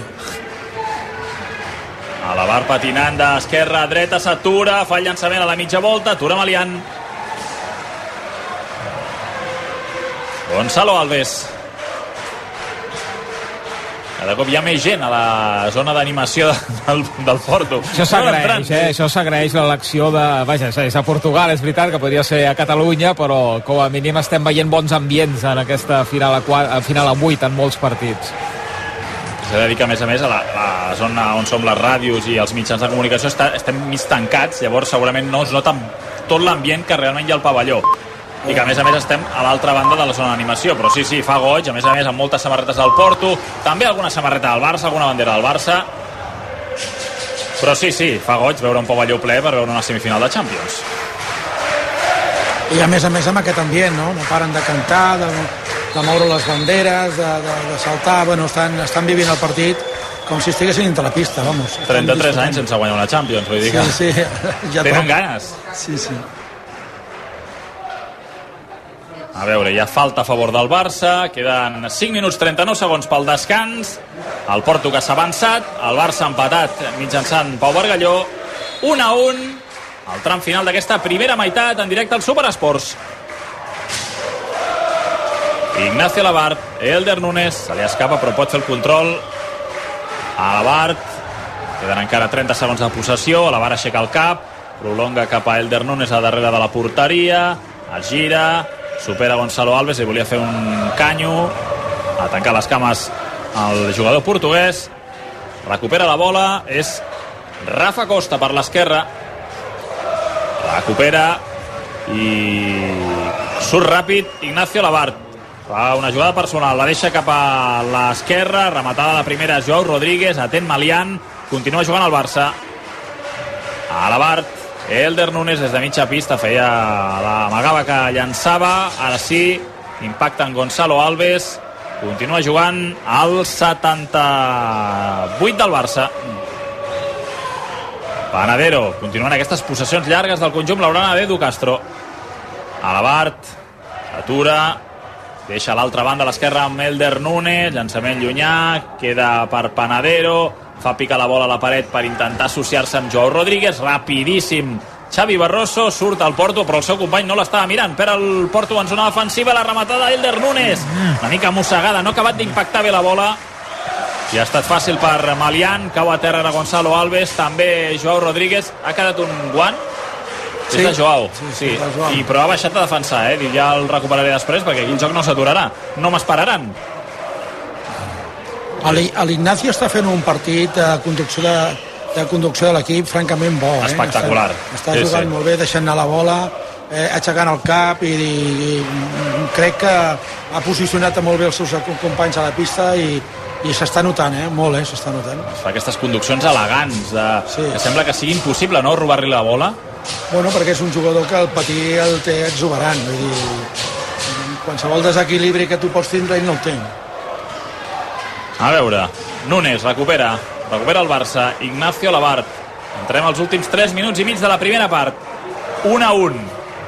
A la Bar patinant d'esquerra a dreta, s'atura, fa el llançament a la mitja volta, atura Malián. Gonzalo Alves. Cada cop hi ha més gent a la zona d'animació del, del Porto. Això s'agraeix, eh? Això s'agraeix l'elecció de... Vaja, és a Portugal, és veritat que podria ser a Catalunya, però com a mínim estem veient bons ambients en aquesta final a, quatre, final a vuit en molts partits. S'ha de dir que, a més a més, a la, la zona on som les ràdios i els mitjans de comunicació està, estem mig tancats, llavors segurament no es nota tot l'ambient que realment hi ha al pavelló. I que a més a més estem a l'altra banda de la zona d'animació, però sí, sí, fa goig, a més a més amb moltes samarretes del Porto, també alguna samarreta del Barça, alguna bandera del Barça, però sí, sí, fa goig veure un pavelló ple per veure una semifinal de Champions. I a més a més amb aquest ambient, no? No paren de cantar, de, de moure les banderes, de, de, de saltar, bueno, estan, estan vivint el partit com si estiguessin entre la pista, vamos. trenta-tres anys sense guanyar una Champions, vull dir que sí, sí, ja tenen ganes. Sí, sí. A veure, hi ha falta a favor del Barça, queden cinc minuts trenta-nou segons pel descans, el Porto que s'ha avançat, el Barça empatat mitjançant Pau Bargalló, un a un, el tram final d'aquesta primera meitat en directe al Superesports. Ignacio Labart, Elder Núñez, se li escapa però pot fer el control a Labart, queden encara trenta segons de possessió, Labart aixeca el cap, prolonga cap a Elder Núñez a darrere de la porteria, es gira, supera Gonzalo Alves i volia fer un canyo a tancar les cames al jugador portuguès, recupera la bola, és Rafa Costa per l'esquerra, recupera i surt ràpid Ignacio Labart, fa una jugada personal, la deixa cap a l'esquerra, rematada de primera Joao Rodríguez, atent Malian, continua jugant al Barça, a Labart, Elder Núñez des de mitja pista feia l'amagava que llançava, ara sí, impacta en Gonzalo Alves, continua jugant al setanta-vuit del Barça. Panadero, continuen aquestes possessions llargues del conjunt blaugrana d'Edu Castro. Alabart, atura, deixa a l'altra banda a l'esquerra amb Elder Núñez, llançament llunyà, queda per Panadero, fa picar la bola a la paret per intentar associar-se amb Joao Rodríguez, rapidíssim Xavi Barroso, surt al Porto però el seu company no l'estava mirant, per el Porto en zona defensiva, la rematada d'Elder Núñez, una mica mossegada, no ha acabat d'impactar bé la bola i ha estat fàcil per Malian, cau a terra a Gonzalo Alves, també Joao Rodríguez, ha quedat un guant sí. És de Joao, sí, sí, sí. Joao. I, però ha baixat a defensar, eh? Ja el recuperaré després perquè aquí el joc no s'aturarà, no m'esperaran. L'Ignacio està fent un partit de conducció de, de, conducció de l'equip francament bo. Eh? Espectacular. Està, està sí, jugant sí. molt bé, deixant anar la bola, eh, aixecant el cap i, i, i crec que ha posicionat molt bé els seus companys a la pista i, i s'està notant, eh? molt, eh? s'està notant. Es fa aquestes conduccions elegants, de, sí. que sembla que sigui impossible no robar-li la bola. Bueno, perquè és un jugador que el patí el té exuberant, vull dir, qualsevol desequilibri que tu pots tindre ell no el té. A veure, Núñez recupera, recupera el Barça, Ignacio Labart. Entrem als últims tres minuts i mig de la primera part. un a un.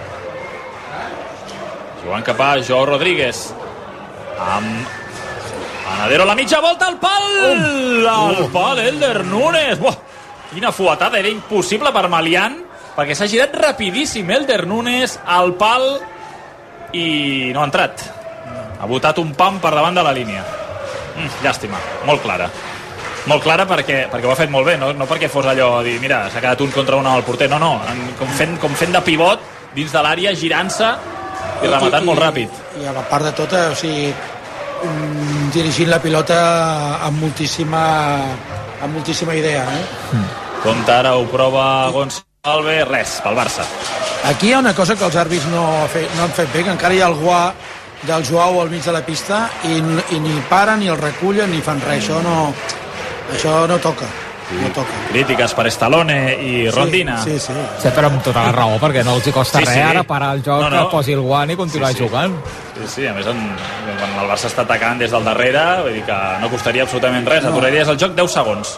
Jugant cap a Joao Rodríguez. Amb Panadero a la mitja volta, al pal! Al uh. pal, Elder Núñez. Buah, quina fuetada, era impossible per Malian, perquè s'ha girat rapidíssim Elder Núñez al pal i no ha entrat. Ha botat un pam per davant de la línia. Mm, llàstima, molt clara molt clara perquè, perquè ho ha fet molt bé, no, no perquè fos allò dir, mira, s'ha quedat un contra un amb el porter, no, no, com fent, com fent de pivot dins de l'àrea, girant-se i rematant I, molt ràpid. I a la part de tot, o sigui, dirigint la pilota amb moltíssima amb moltíssima idea, eh? Mm. Compte ara, ho prova Gonzalo Alves, res, pel Barça. Aquí hi ha una cosa que els àrbits no, fe, no han fet bé, que encara hi ha el guà del Joao al mig de la pista i, i ni paren, ni el recullen, ni fan res. Això no, això no toca. No toca. Crítiques per Stallone i Rondina. Sí, sí, sí. Sí, però amb tota la raó, perquè no els hi costa sí, res sí. ara parar el joc, no, no. que posi el guant i continuar sí, sí. jugant. Sí, sí, a més, en, quan el Barça està atacant des del darrere, vull dir que no costaria absolutament res. No. Aturaries el joc deu segons.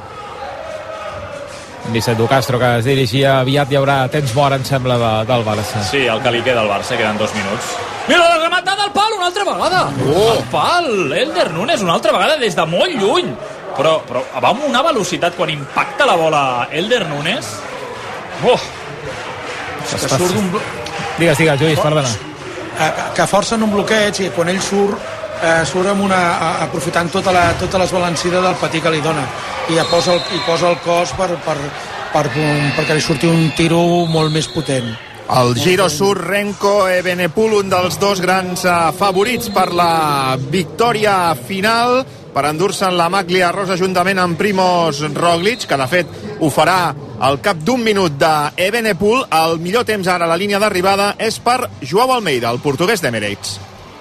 Vicent Castro, que es dirigia aviat, hi haurà temps mort, em sembla, de, del Barça. Sí, el que li queda al Barça, queden dos minuts. Mira la rematada al pal una altra vegada. Oh. El pal, Elder Núñez una altra vegada des de molt lluny. Però, però va amb una velocitat quan impacta la bola Elder Núñez. Oh. Que surt d'un... Digues, digues, Lluís, perdona. Que forcen un bloqueig i quan ell surt eh, surt amb una, aprofitant tota la, tota l'esbalancida del patí que li dona i posa el, i posa el cos per, per, per, per, perquè li surti un tiro molt més potent. El Giro surt Renko Evenepoel, un dels dos grans uh, favorits per la victòria final, per endur-se'n la maglia rosa juntament amb Primož Roglic, que de fet ho farà al cap d'un minut d'Evenepoel. El millor temps ara a la línia d'arribada és per Joao Almeida, el portuguès d'Emirates.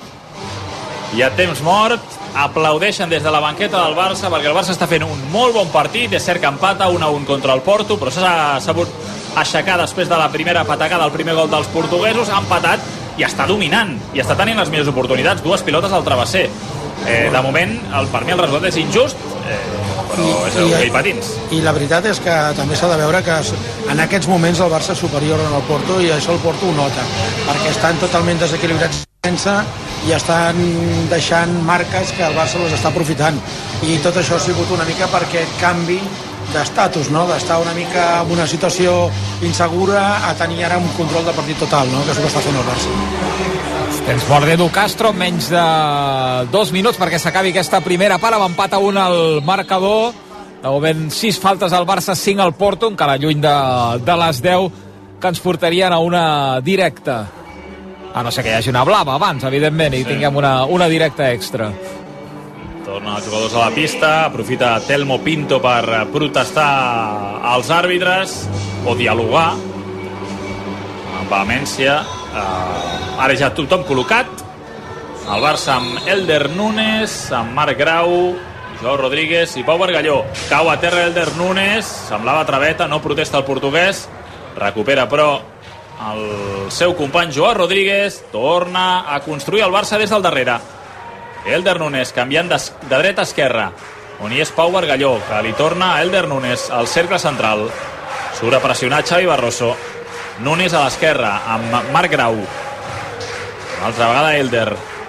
Hi ha temps mort, aplaudeixen des de la banqueta del Barça perquè el Barça està fent un molt bon partit. És cert que empata un a un contra el Porto, però s'ha sabut aixecar després de la primera patacada, el primer gol dels portuguesos. Ha empatat i està dominant, i està tenint les millors oportunitats, dues pilotes al travesser. Eh, de moment, el, per mi el resultat és injust, eh, però I, és el que hi patins. I la veritat és que també s'ha de veure que en aquests moments el Barça és superior en el Porto, i això el Porto ho nota, perquè estan totalment desequilibrats i estan deixant marques que el Barça les està aprofitant, i tot això ha sigut una mica per aquest canvi d'estatus, no? D'estar una mica en una situació insegura a tenir ara un control de partit total, no? Que és el que està fent el Barça. Temps mort d'Edu Castro, menys de dos minuts perquè s'acabi aquesta primera part, amb empat a un al marcador. De moment sis faltes al Barça, cinc al Porto, encara lluny de, de les deu que ens portarien a una directa. A no ser que hi hagi una blava abans, evidentment, i sí. tinguem una, una directa extra. Tornen els jugadors a la pista, aprofita Telmo Pinto per protestar als àrbitres o dialogar amb vehemència. Uh, ara ja tothom col·locat, el Barça amb Elder Núñez, amb Marc Grau, Joao Rodríguez i Pau Bargalló. Cau a terra Elder Núñez, semblava traveta, no protesta el portuguès, recupera però el seu company Joao Rodríguez, torna a construir el Barça des del darrere. Elder Núñez canviant de, de dreta a esquerra, on hi és Pau Bargalló, que li torna a Elder Núñez al cercle central. Surt a pressionar Xavi Barroso. Núñez a l'esquerra amb Marc Grau. Una altra vegada Elder.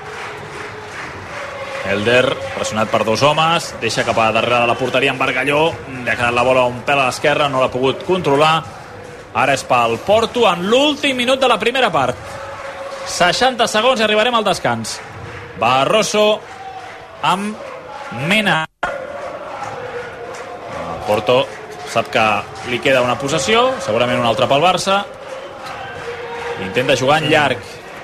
Elder pressionat per dos homes, deixa cap a darrere de la porteria amb Bargalló. Li ha quedat la bola un pèl a l'esquerra, no l'ha pogut controlar. Ara és pel Porto en l'últim minut de la primera part. seixanta segons i arribarem al descans. Barroso amb Mena. El Porto sap que li queda una possessió, segurament una altra pel Barça. Intenta jugar en llarg.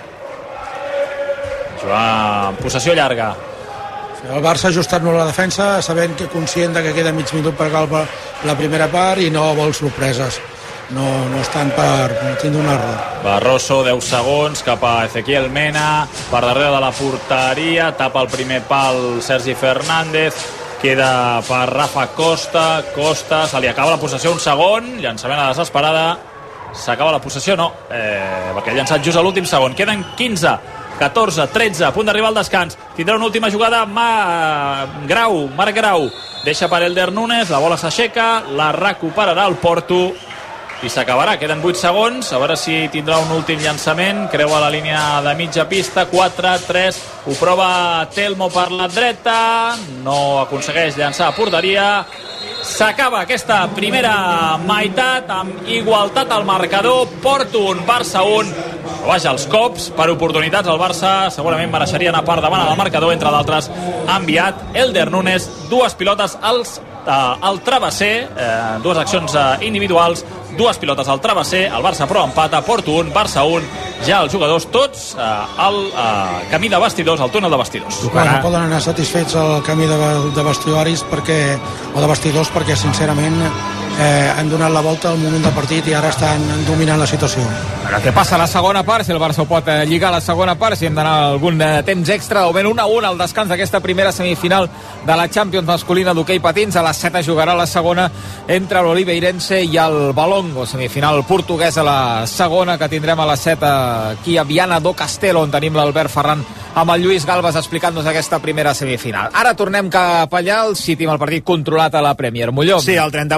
Jugar en possessió llarga. El Barça ha ajustat molt la defensa, sabent que conscient que queda mig minut per acabar la primera part i no vol sorpreses. No, no estan per tindre un error. Barroso, deu segons, cap a Ezequiel Mena, per darrere de la porteria, tapa el primer pal Sergi Fernández, queda per Rafa Costa, Costa, se li acaba la possessió, un segon, llançament a desesperada, s'acaba la possessió, no, eh, perquè ha llançat just a l'últim segon, queden quinze, catorze, tretze, a punt d'arribar al descans, tindrà una última jugada, Ma... Grau, Marc Grau, deixa per Elder Núñez, la bola s'aixeca, la recuperarà el Porto, i s'acabarà, queden vuit segons, a veure si tindrà un últim llançament, creua la línia de mitja pista, quatre, tres, ho prova Telmo per la dreta, no aconsegueix llançar a porteria, s'acaba aquesta primera meitat amb igualtat al marcador, Porto un, Barça un, vaja, els cops per oportunitats al Barça segurament mereixeria anar per davant al marcador, entre d'altres ha enviat Elder Núñez dues pilotes als, eh, al travesser, eh, dues accions eh, individuals, dues pilotes al travesser, el Barça però empata, Porto un, Barça un, ja els jugadors tots eh, al eh, camí de vestidors, al túnel de vestidors. Bueno, no poden anar satisfets al camí de, de vestidors perquè, o de vestidors perquè sincerament eh, han donat la volta al moment del partit i ara estan dominant la situació. Però què passa a la segona part? Si el Barça ho pot eh, lligar a la segona part, si hem d'anar a algun eh, temps extra, o ben un a un al descans d'aquesta primera semifinal de la Champions masculina d'hoquei patins. A les set es jugarà la segona entre l'Oliveirense i el Valongo, semifinal portuguès a la segona, que tindrem a les set aquí a Viana do Castelo, on tenim l'Albert Ferran amb el Lluís Galbas explicant-nos aquesta primera semifinal. Ara tornem cap allà, el City amb el partit controlat a la Premier. Molló. Sí, el trenta-vuit de la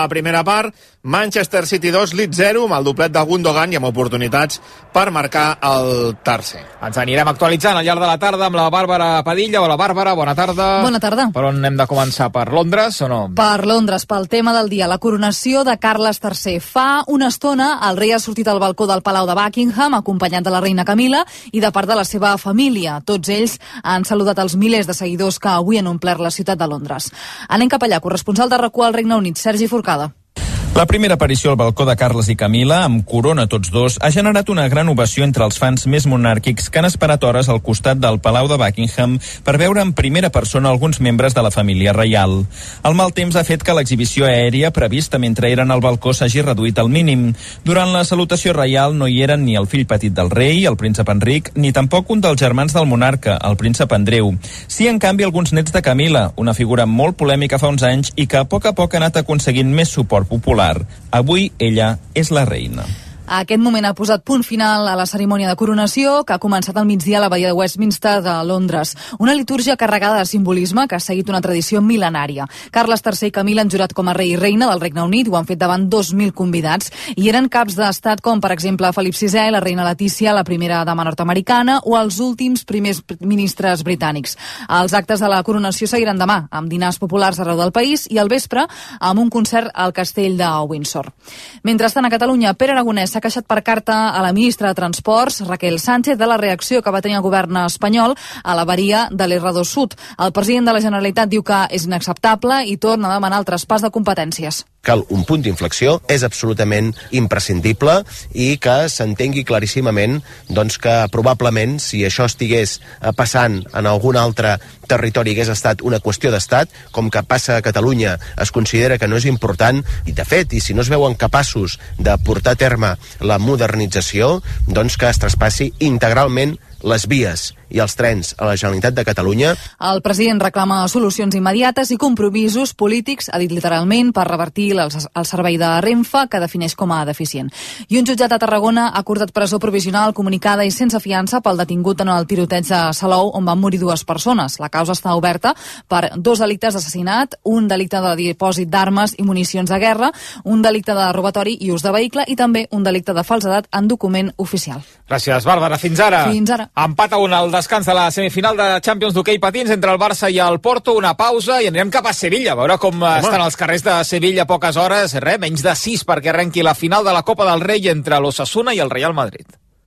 la primera part. Manchester City dos, Leeds zero, amb el doblet de Gundogan i amb oportunitats per marcar el tercer. Ens anirem actualitzant al llarg de la tarda amb la Bàrbara Padilla. Hola, Bàrbara, bona tarda. Bona tarda. Per on hem de començar? Per Londres o no? Per Londres, pel tema del dia, la coronació de Carles tercer. Fa una estona el rei ha sortit al balcó del Palau de Buckingham, acompanyat de la reina Camila i de part de la seva família. Tots ells han saludat els milers de seguidors que avui han omplert la ciutat de Londres. Anem cap allà, corresponsal de RAC u al Regne Unit, Sergi Forcada. La primera aparició al balcó de Carles i Camila, amb corona tots dos, ha generat una gran ovació entre els fans més monàrquics que han esperat hores al costat del Palau de Buckingham per veure en primera persona alguns membres de la família reial. El mal temps ha fet que l'exhibició aèria prevista mentre eren al balcó s'hagi reduït al mínim. Durant la salutació reial no hi eren ni el fill petit del rei, el príncep Enric, ni tampoc un dels germans del monarca, el príncep Andreu. Sí, en canvi, alguns nets de Camila, una figura molt polèmica fa uns anys i que a poc a poc ha anat aconseguint més suport popular. Avui ella és la reina. Aquest moment ha posat punt final a la cerimònia de coronació que ha començat al migdia a l'abadia de Westminster de Londres. Una litúrgia carregada de simbolisme que ha seguit una tradició mil·lenària. Carles tercer i Camila han jurat com a rei i reina del Regne Unit, ho han fet davant dos mil convidats, i eren caps d'estat com, per exemple, Felip sisè, la reina Letícia, la primera dama nord-americana, o els últims primers ministres britànics. Els actes de la coronació seguiran demà, amb dinars populars arreu del país, i al vespre amb un concert al castell de Windsor. Mentrestant, a Catalunya, Pere Aragonès s'ha queixat per carta a la ministra de Transports, Raquel Sánchez, de la reacció que va tenir el govern espanyol a l'avaria de l'R dos Sud. El president de la Generalitat diu que és inacceptable i torna a demanar el traspàs de competències. Cal un punt d'inflexió, és absolutament imprescindible i que s'entengui claríssimament doncs, que probablement si això estigués passant en algun altre territori hagués estat una qüestió d'estat, com que passa a Catalunya es considera que no és important, i de fet, i si no es veuen capaços de portar a terme la modernització, doncs que es traspassi integralment les vies i els trens a la Generalitat de Catalunya. El president reclama solucions immediates i compromisos polítics, ha dit literalment, per revertir el, el servei de Renfe, que defineix com a deficient. I un jutjat a Tarragona ha acordat presó provisional comunicada i sense fiança pel detingut en el tiroteig de Salou, on van morir dues persones. La causa està oberta per dos delictes d'assassinat, un delicte de dipòsit d'armes i municions de guerra, un delicte de robatori i ús de vehicle i també un delicte de falsedat en document oficial. Gràcies, Bàrbara. Fins ara. Fins ara. Empat a un al descans de la semifinal de Champions d'hoquei patins entre el Barça i el Porto. Una pausa i anirem cap a Sevilla, a veure com Home. estan els carrers de Sevilla a poques hores. Res, menys de sis perquè arrenqui la final de la Copa del Rei entre l'Osasuna i el Real Madrid.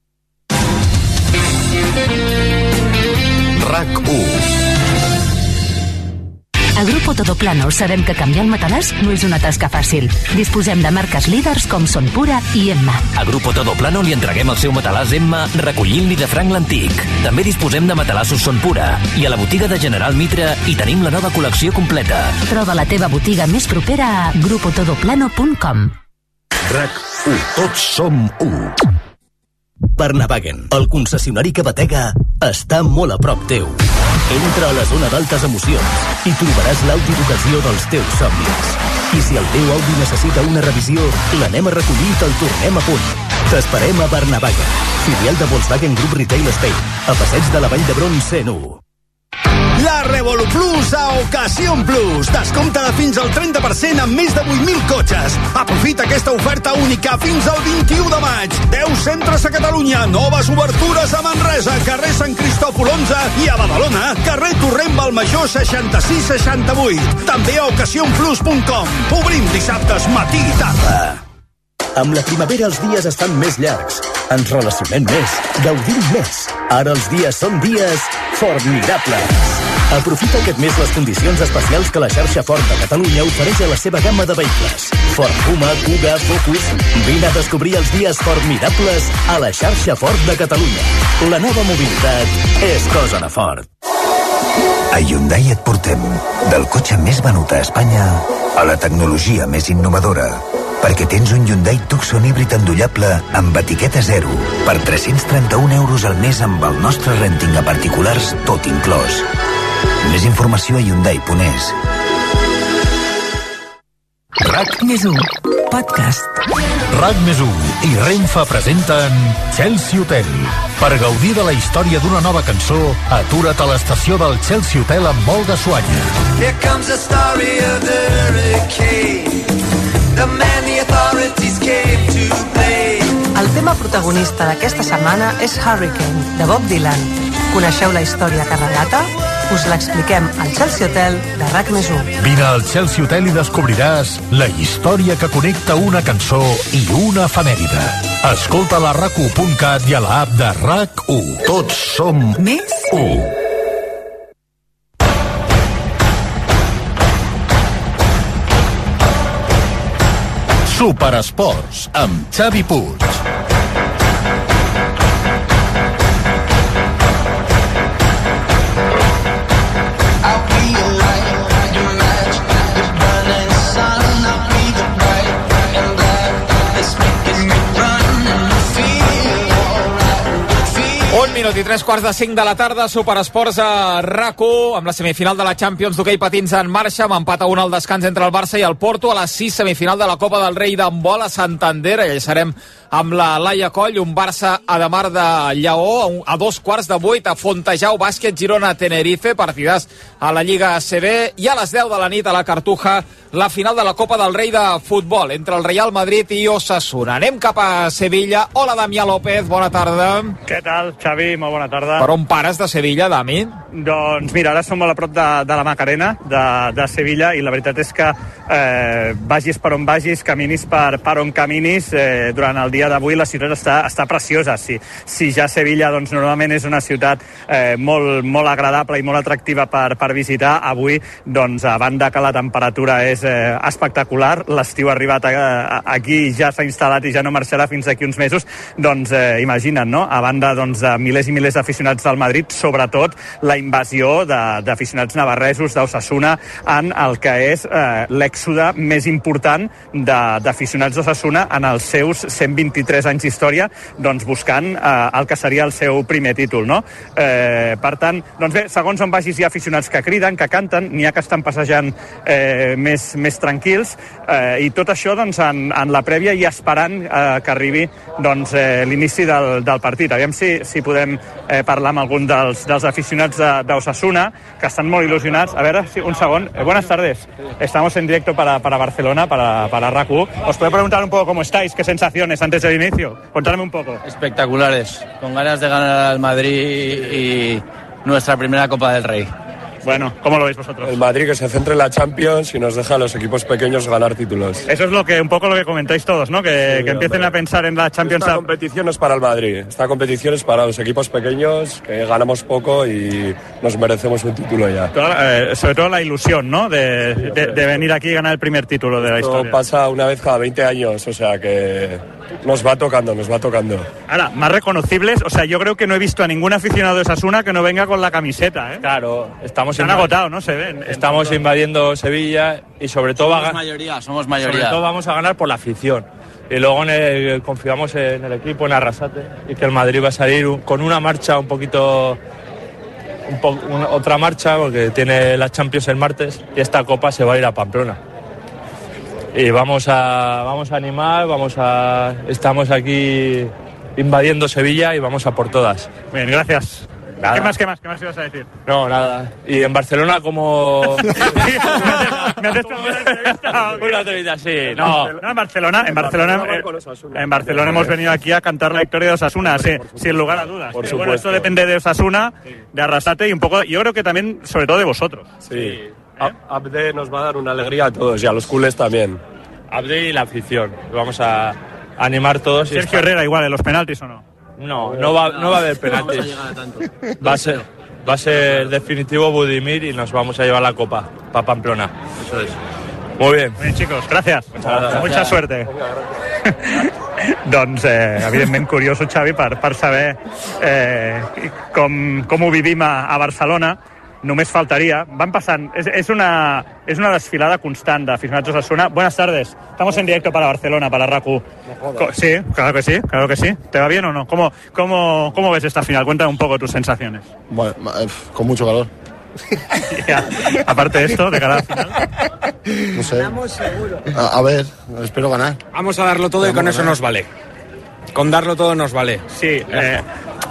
RAC u. A Grupo Todoplano sabem que canviar el matalàs no és una tasca fàcil. Disposem de marques líders com Son Pura i Emma. A Grupo Todoplano li entreguem el seu matalàs Emma recollint-li de franc l'antic. També disposem de matalassos Son Pura. I a la botiga de General Mitre hi tenim la nova col·lecció completa. Troba la teva botiga més propera a grupo todoplano punt com. RAC u. Tots som u. Barnavagen, el concessionari que batega, està molt a prop teu. Entra a la zona d'altes emocions i trobaràs l'Audi d'ocasió dels teus somnis. I si el teu Audi necessita una revisió, l'anem a recollir i te'l tornem a punt. T'esperem a Barnavagen, filial de Volkswagen Group Retail Spain, a Passeig de la Vall d'Hebron cent u. La Revolu Plus a Ocasión Plus. Descompte de fins al trenta per cent amb més de vuit mil cotxes. Aprofita aquesta oferta única fins al vint-i-u de maig. deu centres a Catalunya, noves obertures a Manresa, carrer Sant Cristòfol onze, i a Badalona, carrer Torrent Balmajor seixanta-sis seixanta-vuit. També a ocasion plus punt com. Obrim dissabtes matí i tarda. Amb la primavera els dies estan més llargs. Ens relacionem més, gaudim més. Ara els dies són dies formidables. Aprofita aquest mes les condicions especials que la xarxa Ford de Catalunya ofereix a la seva gamma de vehicles. Ford Puma, Kuga, Focus... Vine a descobrir els dies formidables a la xarxa Ford de Catalunya. La nova mobilitat és cosa de Ford. A Hyundai et portem del cotxe més venut a Espanya a la tecnologia més innovadora. Perquè tens un Hyundai Tucson híbrid endollable amb etiqueta zero per tres-cents trenta-un euros al mes amb el nostre renting a particulars tot inclòs. Més informació a hyundai punt es. RAC més u, podcast. RAC més u i Renfe presenten Chelsea Hotel. Per gaudir de la història d'una nova cançó, atura't a l'estació del Chelsea Hotel amb molt de suanya. Here comes the story of the hurricane. the man the authorities came to play. El tema protagonista d'aquesta setmana és Hurricane, de Bob Dylan. Coneixeu la història que relata? Us l'expliquem al Chelsea Hotel de RAC més u. Vine al Chelsea Hotel i descobriràs la història que connecta una cançó i una efemèride. Escolta-la a rac u punt cat i a l'app de RAC u. Tots som més u. Superesports amb Xavi Puig. Un minut i tres quarts de cinc de la tarda, Superesports a RAC u, amb la semifinal de la Champions d'hoquei patins en marxa, amb empat a un al descans entre el Barça i el Porto, a les sis semifinal de la Copa del Rei d'handbol a Santander. Allà serem amb la Laia Coll, un Barça a de Mar de Lleó, a dos quarts de vuit a Fontejau, bàsquet Girona Tenerife, partidars a la Lliga A C B, i a les deu de la nit a la Cartuja, la final de la Copa del Rei de futbol entre el Real Madrid i Osasuna. Anem cap a Sevilla. Hola, Damià López, bona tarda. Què tal, Xavi? Molt bona tarda. Per on pares de Sevilla, Dami? Doncs mira, ara som molt a prop de, de la Macarena, de, de Sevilla, i la veritat és que eh, vagis per on vagis, caminis per, per on caminis, eh, durant el dia d'avui la ciutat està, està preciosa. Si, si ja Sevilla doncs, normalment és una ciutat eh, molt, molt agradable i molt atractiva per, per visitar, avui, doncs, a banda que la temperatura és eh, espectacular, l'estiu ha arribat a, a, aquí, ja s'ha instal·lat i ja no marxarà fins d'aquí uns mesos, doncs eh, imagina't, no? A banda doncs, de milers i milers d'aficionats del Madrid, sobretot la invasió d'aficionats navarresos d'Osasuna en el que és eh, l'èxode més important d'aficionats d'Osasuna en els seus cent vint-i-tres anys d'història, doncs buscant eh, el que seria el seu primer títol, no? Eh, per tant, doncs bé, segons on vagis hi ha aficionats que criden, que canten, n'hi ha que estan passejant eh, més, més tranquils, eh, i tot això doncs, en, en la prèvia i esperant eh, que arribi doncs, eh, l'inici del, del partit. Aviam si, si podem eh, parlar amb algun dels, dels aficionats d'Osasuna, que están muy ilusionados. A ver, sí, un segundo. Eh, buenas tardes. Estamos en directo para, para Barcelona, para, para RAC u. ¿Os puedo preguntar un poco cómo estáis? ¿Qué sensaciones antes del inicio? Contadme un poco. Espectaculares. Con ganas de ganar al Madrid y nuestra primera Copa del Rey. Bueno, ¿cómo lo veis vosotros? El Madrid que se centre en la Champions y nos deja a los equipos pequeños ganar títulos. Eso es lo que un poco lo que comentáis todos, ¿no? Que, sí, que empiecen hombre. a pensar en la Champions. Esta competición es para el Madrid. Esta competición es para los equipos pequeños, que ganamos poco y nos merecemos un título ya. Toda, eh, sobre todo la ilusión, ¿no? De, de, de venir aquí y ganar el primer título de la Esto historia. pasa una vez cada veinte años, o sea que nos va tocando, nos va tocando. Ahora, más reconocibles, o sea, yo creo que no he visto a ningún aficionado de Osasuna que no venga con la camiseta, ¿eh? Claro, estamos Se han agotado, ¿no? Se ven. Estamos invadiendo Sevilla y sobre todo Somos va a mayoría, somos mayoría. Sobre todo vamos a ganar por la afición. Y luego en el, confiamos en el equipo, en Arrasate, y que el Madrid va a salir un, con una marcha un poquito, un po, una, otra marcha, porque tiene la Champions el martes y esta Copa se va a ir a Pamplona. Y vamos a, vamos a animar, vamos a, estamos aquí invadiendo Sevilla y vamos a por todas. Bien, gracias. Nada. ¿Qué más, qué más, qué más ibas a decir? No, nada. Y en Barcelona como... ¿Me has hecho una entrevista? Una entrevista, sí. No, no en Barcelona, en Barcelona, eh, en Barcelona hemos venido aquí a cantar la victoria de Osasuna, sí, sin lugar a dudas. Por Pero supuesto. bueno, esto depende de Osasuna, de Arrasate y un poco, yo creo que también, sobre todo de vosotros. Sí. Ab- Abde nos va a dar una alegría a todos y a los culés también. Abde y la afición. Vamos a animar todos. Y Sergio estar- Herrera igual, en los penaltis o no. No, no va, no va a haber penaltis. Va a ser, va a ser definitivo Budimir y nos vamos a llevar la copa para Pamplona. Eso es. Muy bien. Bien, chicos, gracias. gracias. Mucha suerte. Doncs, eh, evidentment, curioso, Xavi, per, per saber eh, com, com ho vivim a, a Barcelona. Només faltaria. Van passant... És, és, una, és una desfilada constant d'aficionats d'Osasuna. Buenas tardes. Estamos en directo para Barcelona, para RAC u. Co- Sí, claro que sí, claro que sí. ¿Te va bien o no? ¿Cómo, cómo, cómo ves esta final? Cuéntame un poco tus sensaciones. Bueno, eh, con mucho calor. Ya, aparte de esto, de cara a la final. No sé. A, a ver, espero ganar. Vamos a darlo todo y con eso nos vale. Con darlo todo nos vale. Sí, eh,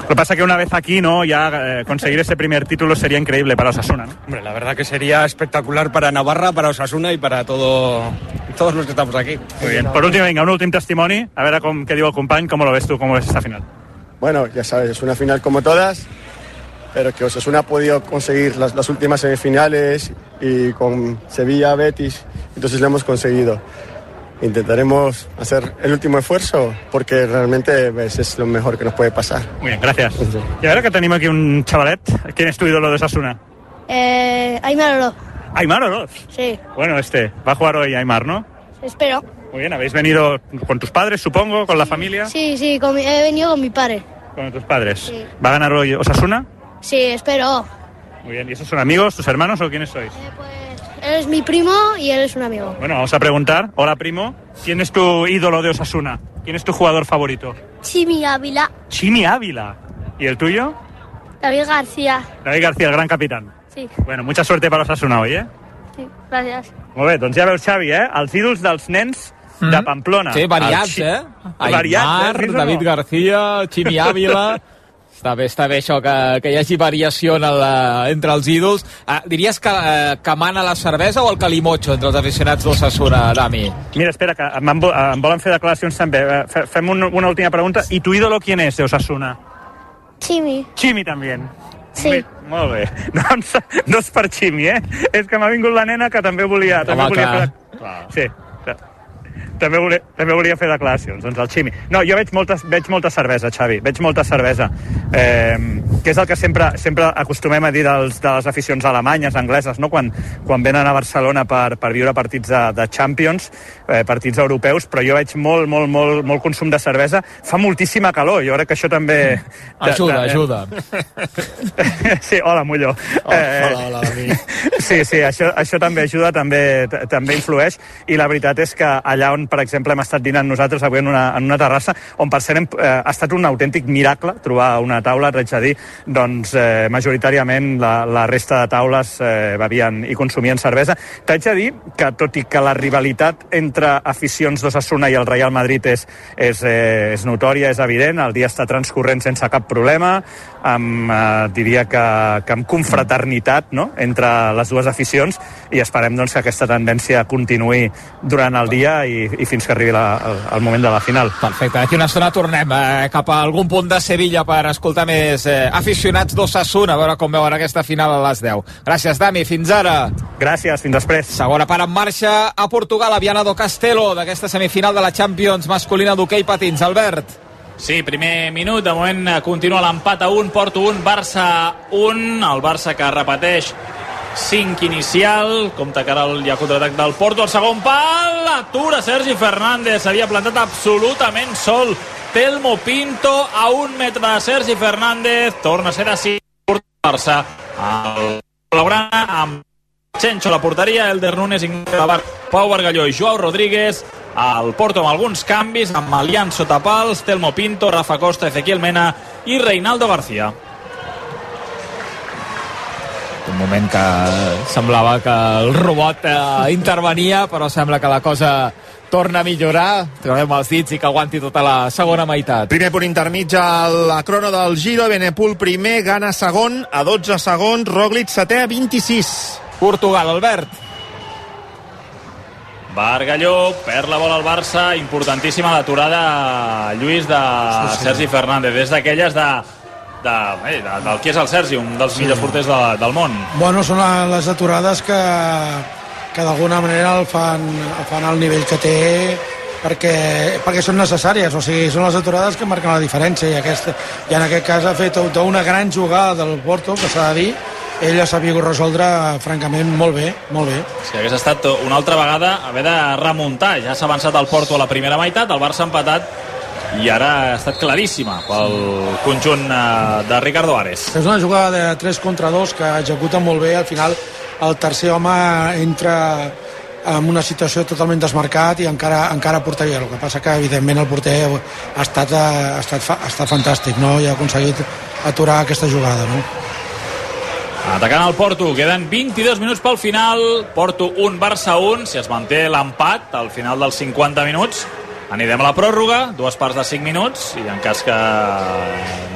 Lo que pasa que una vez aquí, ¿no? Ya eh, conseguir ese primer título sería increíble para Osasuna, ¿no? Hombre, la verdad que sería espectacular para Navarra, para Osasuna y para todo, todos los que estamos aquí. Muy bien. Por último, venga, un último testimoni. A ver com, qué digo el company, ¿cómo lo ves tú? ¿Cómo ves esta final? Bueno, ya sabes, es una final como todas, pero que Osasuna ha podido conseguir las, las últimas semifinales y con Sevilla, Betis, entonces lo hemos conseguido. Intentaremos hacer el último esfuerzo porque realmente ves, es lo mejor que nos puede pasar. Muy bien, gracias. Y ahora que tenemos aquí un chavalet, ¿quién es tu ídolo de Osasuna? Eh, Aimar Oroz. Aimar Oroz. Sí. Bueno, este, va a jugar hoy Aimar, ¿no? Espero. Muy bien, ¿habéis venido con tus padres, supongo, con la familia? Sí, sí, con mi, he venido con mi padre. Con tus padres. Sí. ¿Va a ganar hoy Osasuna? Sí, espero. Muy bien, ¿y esos son amigos, tus hermanos o quiénes sois? Eh, pues él es mi primo y él es un amigo. Bueno, vamos a preguntar. Hola, primo. ¿Quién es tu ídolo de Osasuna? ¿Quién es tu jugador favorito? Chimi Ávila. Chimi Ávila. ¿Y el tuyo? David García. David García, el gran capitán. Sí. Bueno, mucha suerte para Osasuna hoy, eh? Sí, gràcies. Molt bé, doncs ja veus, Xavi, eh? Els ídols dels nens mm. de Pamplona. Sí, variats, el... eh? Variats, Aimar, eh? David no? García, Chimi Ávila... Està bé, està bé això, que, que hi hagi variació en el, entre els ídols. Ah, diries que, eh, que mana la cervesa o el calimocho entre els aficionats d'Osasuna, Dami? Mira, espera, que em, em volen fer declaracions també. Fem un, una última pregunta. ¿Y tu ídolo quién es de Osasuna? Chimi. Chimi también. Sí. Bé, molt bé. Doncs no és per Chimi, eh? És que m'ha vingut la nena que també volia... Home, també volia clar. fer... Clar. Sí, també volia, també volia fer declaracions, doncs el Ximi. No, jo veig molta, veig molta cervesa, Xavi, veig molta cervesa, eh, que és el que sempre, sempre acostumem a dir dels, de les aficions alemanyes, angleses, no? quan, quan venen a Barcelona per, per viure partits de, de Champions, eh, partits europeus, però jo veig molt, molt, molt, molt consum de cervesa. Fa moltíssima calor, jo crec que això també... Ajuda, de, de, ajuda. Sí, hola, Molló. Oh, eh, hola, hola, amic. Sí, sí, això, això també ajuda, també, també influeix, i la veritat és que allà on, per exemple, hem estat dinant nosaltres avui en una, en una terrassa, on per cert hem, eh, ha estat un autèntic miracle trobar una taula, et haig de dir, doncs eh, majoritàriament la, la resta de taules eh, bevien i consumien cervesa. T'haig de dir que, tot i que la rivalitat entre aficions d'Osasuna i el Real Madrid és, és, eh, és notòria, és evident, el dia està transcorrent sense cap problema, amb, eh, diria que, que amb confraternitat, no?, entre les dues aficions, i esperem doncs, que aquesta tendència continuï durant el dia i, i fins que arribi la, el, el moment de la final. Perfecte, d'aquí una estona tornem eh, cap a algun punt de Sevilla per escoltar més eh, aficionats d'Osasuna, a veure com veuen aquesta final a les deu. Gràcies, Dami, fins ara. Gràcies, fins després. Segona part en marxa a Portugal, a Viana do Castelo, d'aquesta semifinal de la Champions masculina d'hoquei patins. Albert. Sí, primer minut, de moment continua l'empat a un, Porto un, Barça un, el Barça que repeteix cinc inicial, compte que ara hi ha contraatac del Porto, el segon pal, l'atura Sergi Fernández, s'havia plantat absolutament sol, Telmo Pinto a un metre de Sergi Fernández, torna a ser a cinc, Barça, el Blaugrana amb Chencho a la porteria, Elder Núñez, Pau Bargalló i Joao Rodríguez, el Porto amb alguns canvis, amb Malian sota pals, Telmo Pinto, Rafa Costa, Ezequiel Mena i Reinaldo García. Un moment que semblava que el robot eh, intervenia, però sembla que la cosa torna a millorar. Trobem els dits i que aguanti tota la segona meitat. Primer punt intermig a la crono del Giro. Benepul primer, Gana segon a dotze segons, Roglic setè a vint-i-sis. Portugal, Albert. Bargalló, perd la bola al Barça, importantíssima l'aturada, Lluís, de sí, sí. Sergi Fernández. És d'aquelles de... De, eh, de, del qui és el Sergi, un dels sí. millors porters de, del món. Bueno, són les aturades que, que d'alguna manera el fan, el fan al nivell que té, perquè, perquè són necessàries, o sigui, són les aturades que marquen la diferència, i, aquesta, i en aquest cas ha fet una gran jugada del Porto, que s'ha de dir, ell ha sabut resoldre francament molt bé, molt bé. Si hagués estat una altra vegada haver de remuntar, ja s'ha avançat el Porto a la primera meitat, el Barça ha empatat, i ara ha estat claríssima pel conjunt de Ricardo Ares. És una jugada de tres contra dos que executa molt bé. Al final el tercer home entra en una situació totalment desmarcat i encara, encara porteria. El que passa que evidentment el porter ha estat, ha estat, ha estat fantàstic, no? I ha aconseguit aturar aquesta jugada, no? Atacant el Porto, queden vint-i-dos minuts pel final, Porto un, Barça un, si es manté l'empat al final dels cinquanta minuts anirem a la pròrroga, dues parts de cinc minuts, i en cas que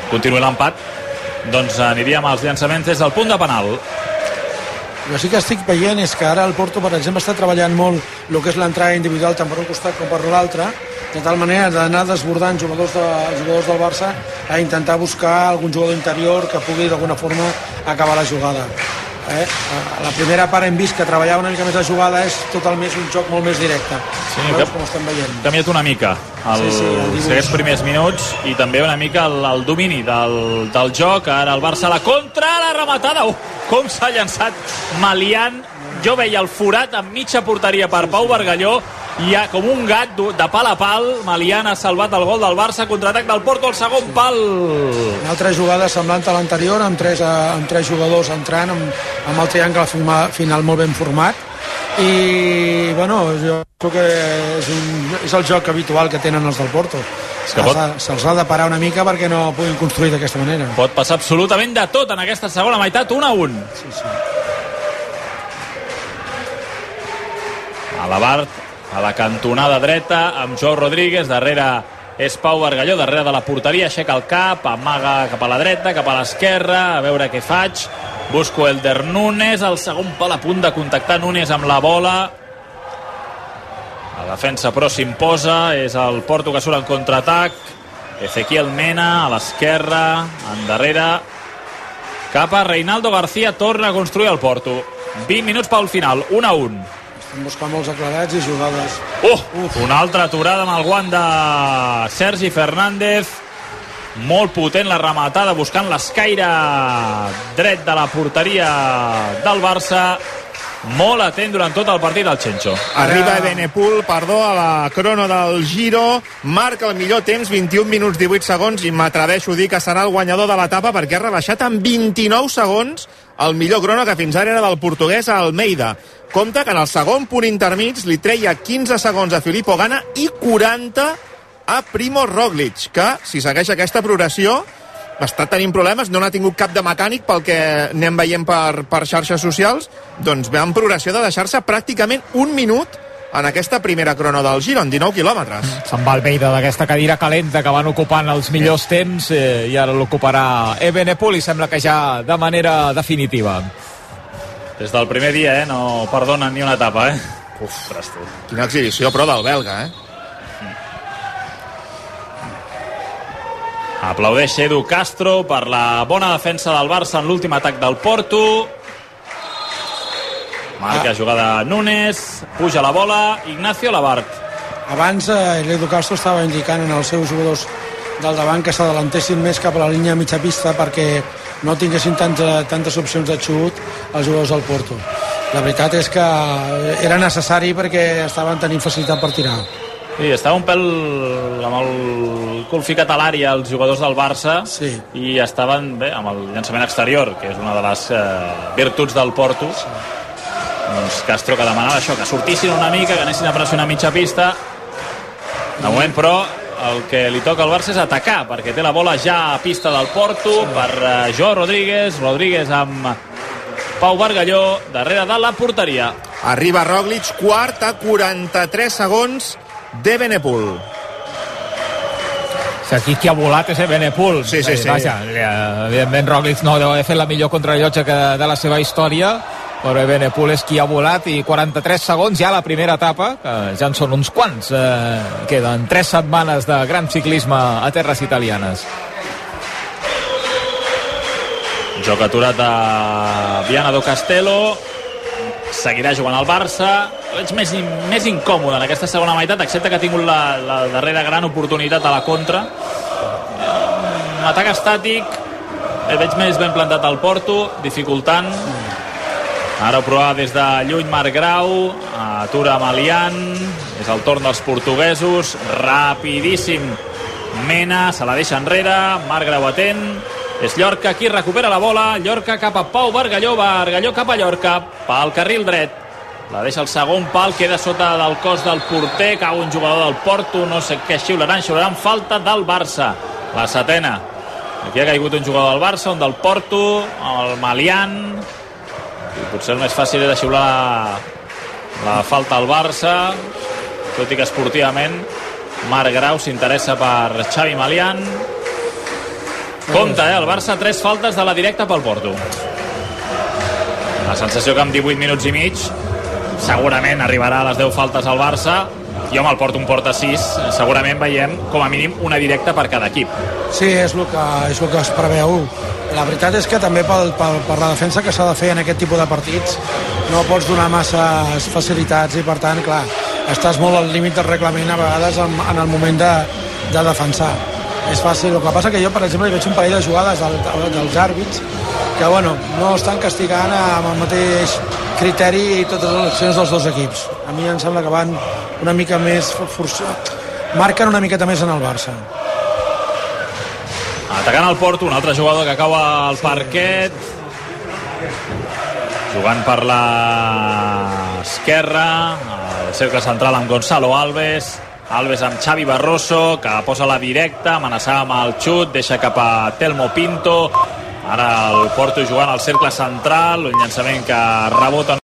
continuï l'empat, doncs aniríem als llançaments des del punt de penal. Jo sí que estic veient és que ara el Porto, per exemple, està treballant molt el que és l'entrada individual tant per un costat com per l'altre, de tal manera d'anar desbordant jugadors, de, jugadors del Barça a intentar buscar algun jugador interior que pugui d'alguna forma acabar la jugada. Eh? A la primera part hem vist que treballar una mica més la jugada és totalment un joc molt més directe. Sí, Veus com estem veient? Ha canviat una mica el, sí, sí, el aquests primers minuts i també una mica el, el domini del, del joc. Ara el Barça a la contra, la rematada. Uh, com s'ha llançat Malian. Jo veia el forat en mitja porteria per Pau Bargalló i ha, com un gat de pal a pal, Malian ha salvat el gol del Barça, contraatac del Porto al segon pal. Una altra jugada semblant a l'anterior, amb tres, amb tres jugadors entrant, amb, amb el triangle final molt ben format, i bueno, jo crec que és, un, és el joc habitual que tenen els del Porto. Se'ls pot... ha de parar una mica perquè no puguin construir d'aquesta manera. Pot passar absolutament de tot en aquesta segona meitat, un a un. Sí, sí. A la Bart, a la cantonada dreta, amb Joao Rodríguez, darrere és Pau Bargalló, darrere de la porteria, aixeca el cap, amaga cap a la dreta, cap a l'esquerra, a veure què faig, busco Elder Núñez, el segon pal a punt de contactar Núñez amb la bola, la defensa però s'imposa, és el Porto que surt en contraatac, Ezequiel Mena a l'esquerra, endarrere, cap a Reinaldo García, torna a construir el Porto, vint minuts pel final, un a un. Estem buscant molts aclarats i jugades. Uh, Uf. Una altra aturada amb el guant de Sergi Fernández. Molt potent la rematada, buscant l'escaire dret de la porteria del Barça. Molt atent durant tot el partit el Chencho. Arriba Ebenepul, perdó, a la crono del Giro, marca el millor temps, vint-i-un minuts divuit segons, i m'atreveixo a dir que serà el guanyador de l'etapa perquè ha rebaixat en vint-i-nou segons el millor crono, que fins ara era del portuguès Almeida. Compte que en el segon punt intermig li treia quinze segons a Filippo Ganna i quaranta a Primo Roglic, que si segueix aquesta progressió està tenint problemes, no n'ha tingut cap de mecànic pel que anem veient per, per xarxes socials, doncs ve en progressió de deixar-se pràcticament un minut en aquesta primera crono del Giro, en dinou quilòmetres. Se'n va Almeida d'aquesta cadira calenta que van ocupant els millors temps eh, i ara l'ocuparà Ebenepul i sembla que ja de manera definitiva. Des del primer dia, eh? No perdonen ni una etapa, eh? Uf, quina exhibició, però, del belga, eh? Aplaudeix Edu Castro per la bona defensa del Barça en l'últim atac del Porto. Marca ah. jugada Núñez, puja la bola, Ignacio Labart. Abans eh, l'Edu Castro estava indicant en els seus jugadors del davant que s'adalantessin més cap a la línia mitja pista perquè no tinguessin tanta, tantes opcions de xut els jugadors del Porto. La veritat és que era necessari perquè estaven tenint facilitat per tirar. Sí, estava un pèl amb el cul ficat a l'àrea els jugadors del Barça sí. i estaven bé amb el llançament exterior, que és una de les eh, virtuts del Porto. Sí. Doncs Castro que demanava això, que sortissin una mica, que anessin a pressionar mitja pista. De moment, però, el que li toca al Barça és atacar, perquè té la bola ja a pista del Porto sí. per uh, Joao Rodríguez, Rodríguez amb Pau Bargalló, darrere de la porteria. Arriba Roglic, quart a quaranta-tres segons d'Ebenepul. Si aquí qui ha volat és Ebenepul. Sí, sí, sí. Vaja, evidentment Roglic no deu haver fet la millor contrarellotge que de la seva història, però Ebenepul és qui ha volat i quaranta-tres segons ja la primera etapa, que ja en són uns quants. Eh, queden tres setmanes de gran ciclisme a terres italianes. Joc aturat a Viana do Castelo, seguirà jugant al Barça. Veig més, més incòmode en aquesta segona meitat, excepte que ha tingut la, la darrera gran oportunitat a la contra. Un atac estàtic, el veig més ben plantat al Porto, dificultant. Ara ho prova des de lluny Marc Grau, atura Malian, és el torn dels portuguesos, rapidíssim Mena, se la deixa enrere, Marc Grau atent, és Llorca qui recupera la bola, Llorca cap a Pau Bargalló, Bargalló cap a Llorca, pel carril dret, la deixa el segon pal, queda sota del cos del porter, cau un jugador del Porto, no sé què xiularan, xiularan falta del Barça, la setena. Aquí ha caigut un jugador del Barça, un del Porto, el Malian, i potser el més fàcil és de xiular la, la falta al Barça, tot i que esportivament Marc Grau s'interessa per Xavi Malian. Compte, eh? El Barça, tres faltes de la directa pel Porto. La sensació que amb divuit minuts i mig segurament arribarà a les deu faltes al Barça, i home, el Porto un porta sis, segurament veiem com a mínim una directa per cada equip. Sí, és el que, és el que es preveu. La veritat és que també pel, pel, per la defensa que s'ha de fer en aquest tipus de partits no pots donar masses facilitats i per tant, clar, estàs molt al límit del reglament a vegades en, en el moment de, de defensar. És fàcil. El que passa que jo, per exemple, hi veig un parell de jugades del, dels àrbits que, bueno, no estan castigant amb el mateix criteri i totes les accions dels dos equips. A mi em sembla que van una mica més forçat, marquen una miqueta més en el Barça. Atacant el Porto, un altre jugador que cau al parquet, jugant per l'esquerra, el cercle central amb Gonzalo Alves, Alves amb Xavi Barroso, que posa la directa, amenaçava amb el xut, deixa cap a Telmo Pinto, ara el Porto jugant al cercle central, un llançament que rebota